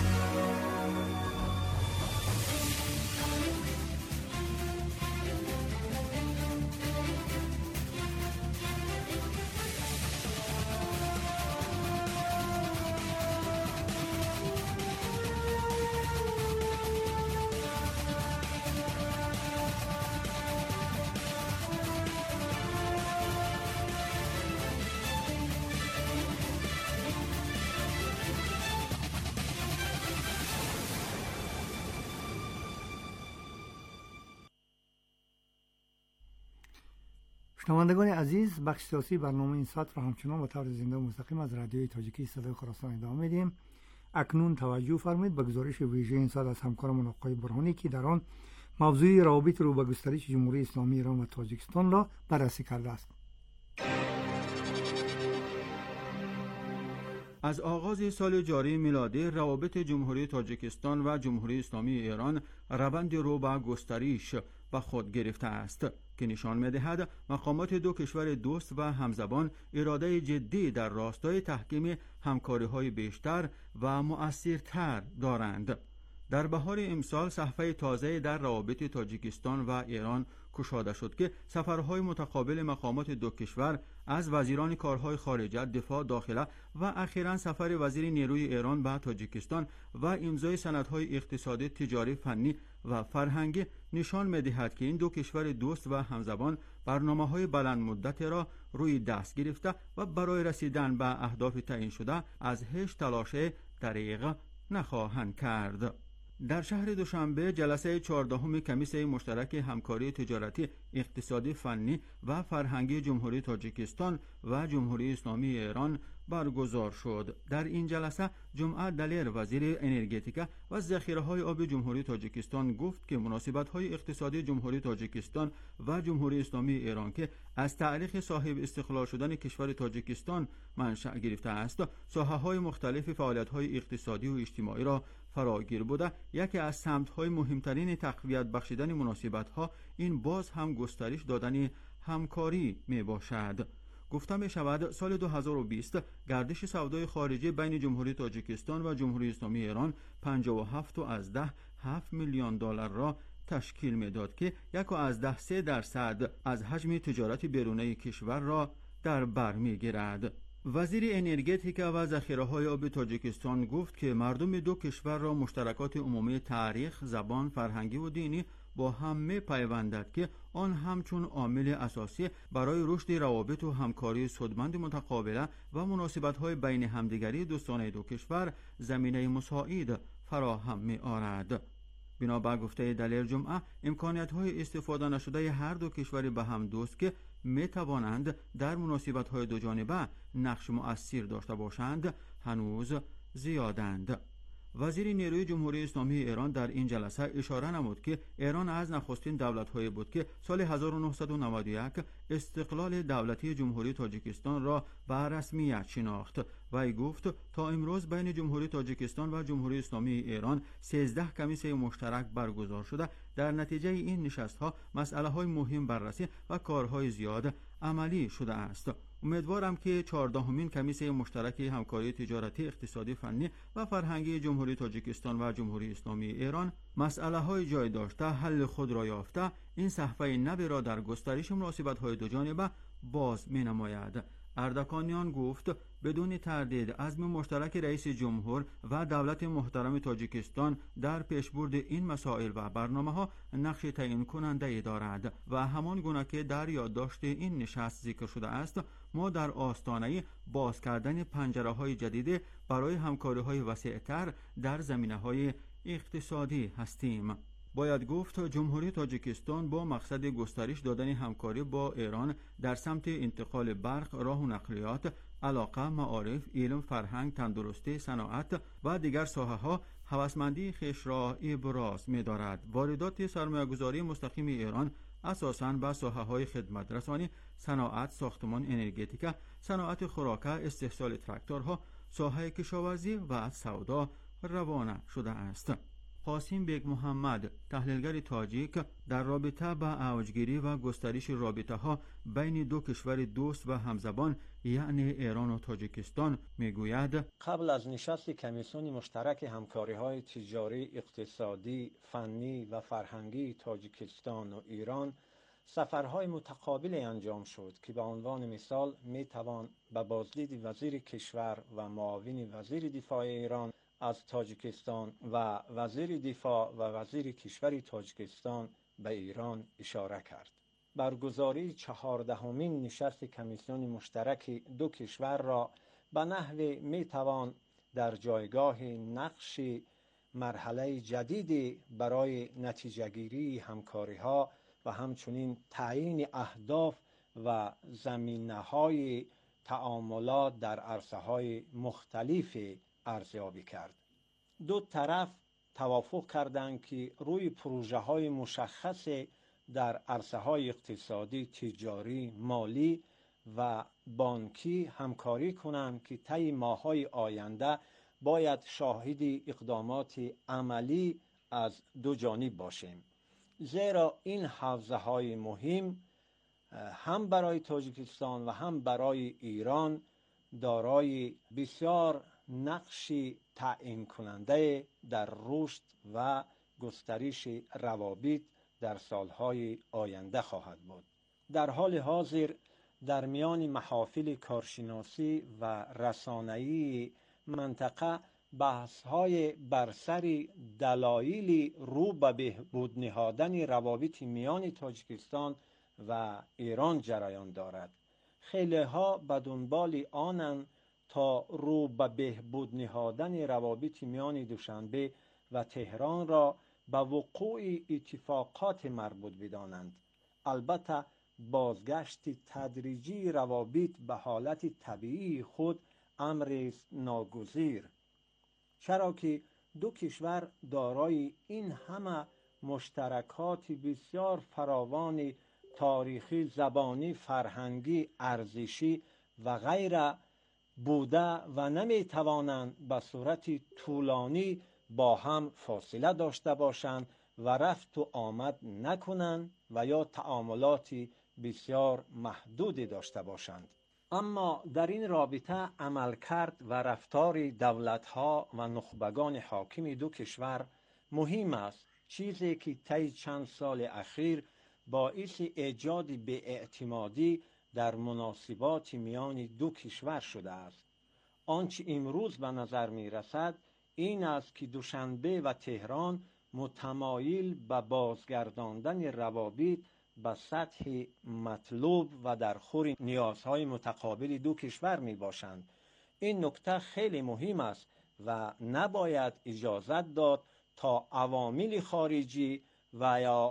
شنوندگان عزیز، بخش سیاسی برنامه این ساعت را همچنان به طور زنده و مستقیم از رادیوی تاجیکی صدای خراسان ادامه میدیم. اکنون توجه فرمایید به گزارش ویژه این ساعت از همکارمون آقای برهانی که در آن موضوع روابط رو به گسترش جمهوری اسلامی ایران و تاجیکستان را بررسی کرده است. از آغاز سال جاری میلادی، روابط جمهوری تاجیکستان و جمهوری اسلامی ایران روند رو به گسترش به خود گرفته است که نشان می‌دهد مقامات دو کشور دوست و همزبان اراده جدی در راستای تحکیم همکاری‌های بیشتر و مؤثرتر دارند. در بهار امسال صفحه تازه در روابط تاجیکستان و ایران گشوده شد که سفرهای متقابل مقامات دو کشور از وزیران کارهای خارجه، دفاع، داخله و اخیراً سفر وزیر نیروی ایران به تاجیکستان و امضای سندهای اقتصادی، تجاری، فنی و فرهنگی نشان می‌دهد که این دو کشور دوست و همزبان برنامه‌های بلند مدت را روی دست گرفته و برای رسیدن به اهداف تعیین شده از هیچ تلاش دریغ نخواهند کرد. در شهر دوشنبه جلسه چهاردهم کمیسه مشترک همکاری تجارتی، اقتصادی، فنی و فرهنگی جمهوری تاجیکستان و جمهوری اسلامی ایران برگزار شد. در این جلسه جمعه دلیر، وزیر انرژتیکا و ذخیره‌های آب جمهوری تاجیکستان گفت که مناسبت‌های اقتصادی جمهوری تاجیکستان و جمهوری اسلامی ایران که از تعلیق صاحب استقلال شدن کشور تاجیکستان منشأ گرفته است، ساحه‌های مختلف فعالیت‌های اقتصادی و اجتماعی را فراگیر بوده. یکی از سمت‌های مهمترین تقویت بخشیدن مناسبت‌ها این باز هم گسترش دادن همکاری میباشد. گفته می شود سال دو هزار و بیست گردش سودای خارجی بین جمهوری تاجیکستان و جمهوری اسلامی ایران پنجاه و هفت و از ده هفت میلیون دلار را تشکیل میداد که یک و از ده سه درصد از حجم تجارت بیرونی کشور را در بر میگیرد. وزیر انرژتیک و ذخیره‌های آب تاجیکستان گفت که مردم دو کشور را مشترکات عمومی تاریخ، زبان، فرهنگی و دینی با هم می‌پیوندد که آن همچون عامل اساسی برای رشد روابط و همکاری سودمند متقابله و مناسبت‌های بین همدیگری دوستانه دو کشور زمینه مساعد فراهم می‌آورد. بنابر گفته دلیر جمعه، امکانیت‌های استفاده نشده هر دو کشور به هم دوست که می توانند در مناسبت‌های دو جانبه نقش مؤثر داشته باشند هنوز زیادند. وزیر نیروی جمهوری اسلامی ایران در این جلسه اشاره نمود که ایران از نخستین دولت‌هایی بود که سال هزار و نهصد و نود و یک استقلال دولتی جمهوری تاجیکستان را به رسمیت شناخت و ای گفت تا امروز بین جمهوری تاجیکستان و جمهوری اسلامی ایران سیزده کمیسیون مشترک برگزار شده. در نتیجه این نشست‌ها مسئله‌های مهم بررسی و کارهای زیاد عملی شده است. امیدوارم که چهاردهمین کمیسیون مشترک همکاری تجارتی، اقتصادی، فنی و فرهنگی جمهوری تاجیکستان و جمهوری اسلامی ایران مسئله‌های جای داشته حل خود را یافته این صحفه نو را در گسترش مناسبت‌های دو جانبه باز می‌نماید. اردکانیان گفت بدون تردید عزم مشترک رئیس جمهور و دولت محترم تاجیکستان در پیشبرد این مسائل و برنامه‌ها نقش تعیین کننده دارد و همان گونه که در یادداشت این نشست ذکر شده است، ما در آستانه باز کردن پنجره‌های جدید برای همکاری‌های وسیع‌تر در زمینه‌های اقتصادی هستیم. باید گفت جمهوری تاجیکستان با مقصد گسترش دادن همکاری با ایران در سمت انتقال برق، راه و نقلیات، علاقه، معارف، علم، فرهنگ، تندرستی، صنعت و دیگر ساحه‌ها هوسمندی خویش را ابراز می‌دارد. واردات سرمایه‌گذاری مستقیم ایران اساساً به ساحه‌های خدمت رسانی، صنعت، ساختمان، انرژتیک، صنعت خوراکه، استحصال تراکتورها، ساحه کشاورزی و سودا روانه شده است. قاسم بیگ محمد، تحلیلگر تاجیک، در رابطه با اوجگیری و گسترش رابطه ها بین دو کشور دوست و همزبان یعنی ایران و تاجیکستان میگوید قبل از نشست کمیسیون مشترک همکاری های تجاری، اقتصادی، فنی و فرهنگی تاجیکستان و ایران سفرهای متقابل انجام شد که به عنوان مثال می توان به بازدید وزیر کشور و معاون وزیر دفاع ایران از تاجیکستان و وزیر دفاع و وزیر کشور تاجیکستان به ایران اشاره کرد. برگزاری چهاردهمین نشست کمیسیون مشترک دو کشور را به نحوی می توان در جایگاه نقش مرحله جدیدی برای نتیجه گیری همکاری ها و همچنین تعیین اهداف و زمینه‌های تعاملات در عرصه‌های مختلف ارزیابی کرد. دو طرف توافق کردند که روی پروژه های مشخص در عرصه های اقتصادی، تجاری، مالی و بانکی همکاری کنند که طی ماه‌های آینده باید شاهد اقدامات عملی از دو جانب باشیم، زیرا این حوزه های مهم هم برای تاجیکستان و هم برای ایران دارای بسیار نقش تعیین کننده در رشد و گسترش روابط در سالهای آینده خواهد بود. در حال حاضر در میان محافل کارشناسی و رسانه‌ای منطقه بحث‌های بر سر دلایل رو به بهبود نهادن روابط میان تاجیکستان و ایران جریان دارد. خیلی‌ها به دنبال آنند تا رو به بهبود نهادن روابط میان دوشنبه و تهران را به وقوع اتفاقات مربوط بدانند. البته بازگشت تدریجی روابط به حالت طبیعی خود امر ناگزیر، چرا که دو کشور دارای این همه مشترکات بسیار فراوان تاریخی، زبانی، فرهنگی، ارزشی و غیره بوده و نمی توانند به صورت طولانی با هم فاصله داشته باشند و رفت و آمد نکنند و یا تعاملات بسیار محدودی داشته باشند. اما در این رابطه عملکرد و رفتار دولت‌ها و نخبگان حاکم دو کشور مهم است، چیزی که طی چند سال اخیر باعث ایجاد بی‌اعتمادی در مناسبات میان دو کشور شده است. آنچه امروز به نظر می رسد این است که دوشنبه و تهران متمایل به بازگرداندن روابط به سطح مطلوب و در خور نیازهای متقابل دو کشور می باشند. این نکته خیلی مهم است و نباید اجازت داد تا عوامل خارجی و یا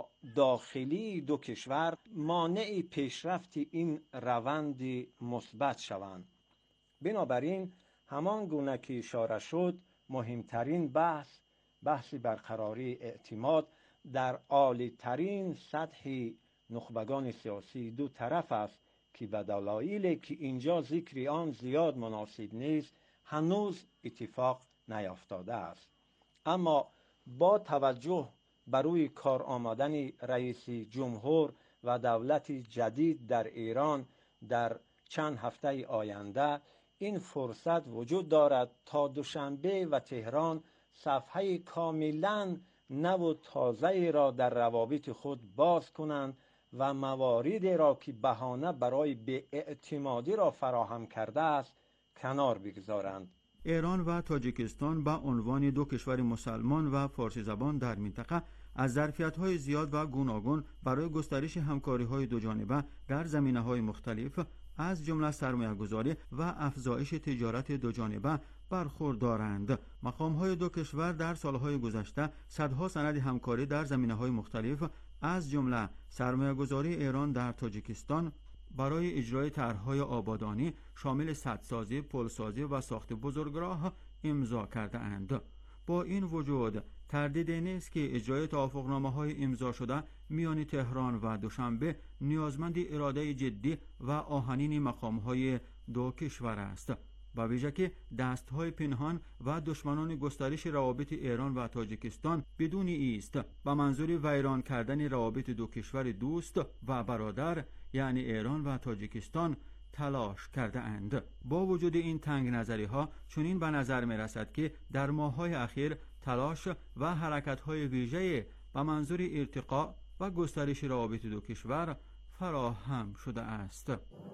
داخلی دو کشور مانع پیشرفت این روند مثبت شوند. بنابراین همان گونه که اشاره شد، مهمترین بحث بحث برقراری اعتماد در عالی ترین سطح نخبگان سیاسی دو طرف است که به دلایلی که اینجا ذکر آن زیاد مناسب نیست هنوز اتفاق نیافتاده است. اما با توجه بر روی کار آمدن رئیس جمهور و دولت جدید در ایران در چند هفته آینده، این فرصت وجود دارد تا دوشنبه و تهران صفحه کاملا نو و تازه را در روابط خود باز کنند و مواردی را که بهانه برای بی‌اعتمادی را فراهم کرده است کنار بگذارند. ایران و تاجیکستان به عنوان دو کشور مسلمان و فارسی زبان در منطقه از ظرفیت‌های زیاد و گوناگون برای گسترش همکاری‌های دوجانبه در زمینه‌های مختلف از جمله سرمایه‌گذاری و افزایش تجارت دوجانبه برخوردارند. مقام‌های دو کشور در سالهای گذشته صدها سند همکاری در زمینه‌های مختلف از جمله سرمایه‌گذاری ایران در تاجیکستان برای اجرای طرح‌های آبادانی شامل سدسازی، پلسازی و ساخت بزرگراه امضا کرده اند. با این وجود تردیدی نیست که اجرای توافقنامه‌های امضا شده میان تهران و دوشنبه نیازمند اراده جدی و آهنین مقام‌های دو کشور است، با ویژه که دست‌های پنهان و دشمنان گسترش روابط ایران و تاجیکستان بدون ایست به منظور ویران کردن روابط دو کشور دوست و برادر یعنی ایران و تاجیکستان تلاش کرده اند. با وجود این تنگ نظری ها چنین به نظر می رسد که در ماه‌های اخیر تلاش و حرکت‌های ویژه به منظور ارتقاء و گسترش روابط دو کشور فراهم شده است.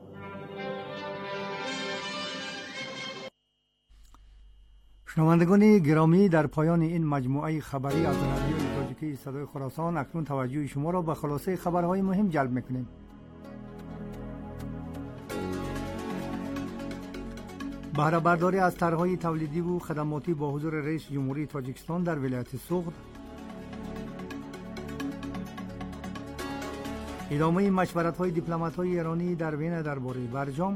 شنوندگان گرامی، در پایان این مجموعه خبری از رادیوی تاجیکی صدای خراسان اکنون توجه شما را به خلاصه خبرهای مهم جلب می‌کنیم. بهره برداری از طرح‌های تولیدی و خدماتی با حضور رئیس جمهوری تاجیکستان در ولایت سوغد، ادامه مشورت‌های دیپلمات‌های ایرانی در وین درباره برجام،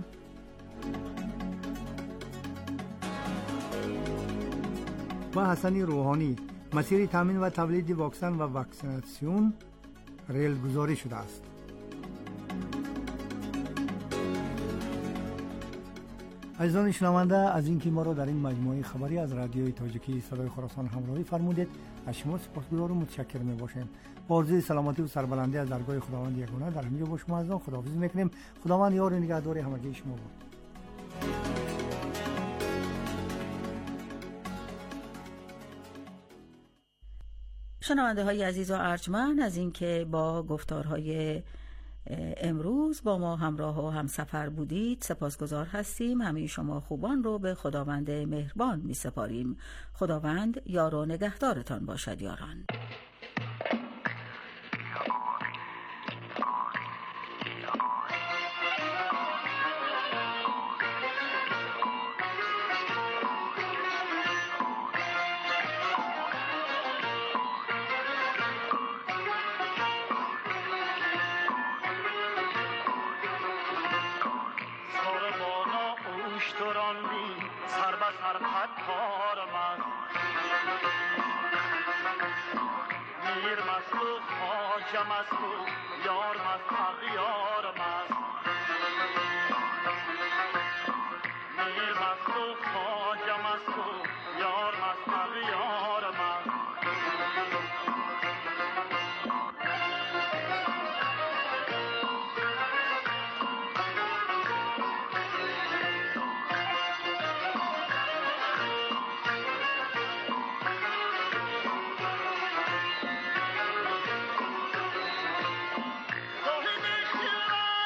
و حسن روحانی مسیر تامین و تولید واکسن و واکسیناسیون ریل گذاری شده است. عزیزان شنونده، از اینکه ما را در این مجموعه خبری از رادیوی تاجیکی صدای خراسان همراهی فرمودید از شما سپاسگزار و متشکر می‌باشیم. با آرزوی سلامتی و سربلندی از درگاه خداوند یگانه در همینجا با شما عزیزان خداحافظی می‌کنیم. خداوند یار و نگهدار همگی شما باد. شنونده های عزیز و ارجمند، از اینکه با گفتارهای امروز با ما همراه و همسفر بودید سپاسگزار هستیم. همه شما خوبان رو به خداوند مهربان می سپاریم. خداوند یار و نگهدارتان باشد یاران. صاحب اختیار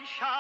شهر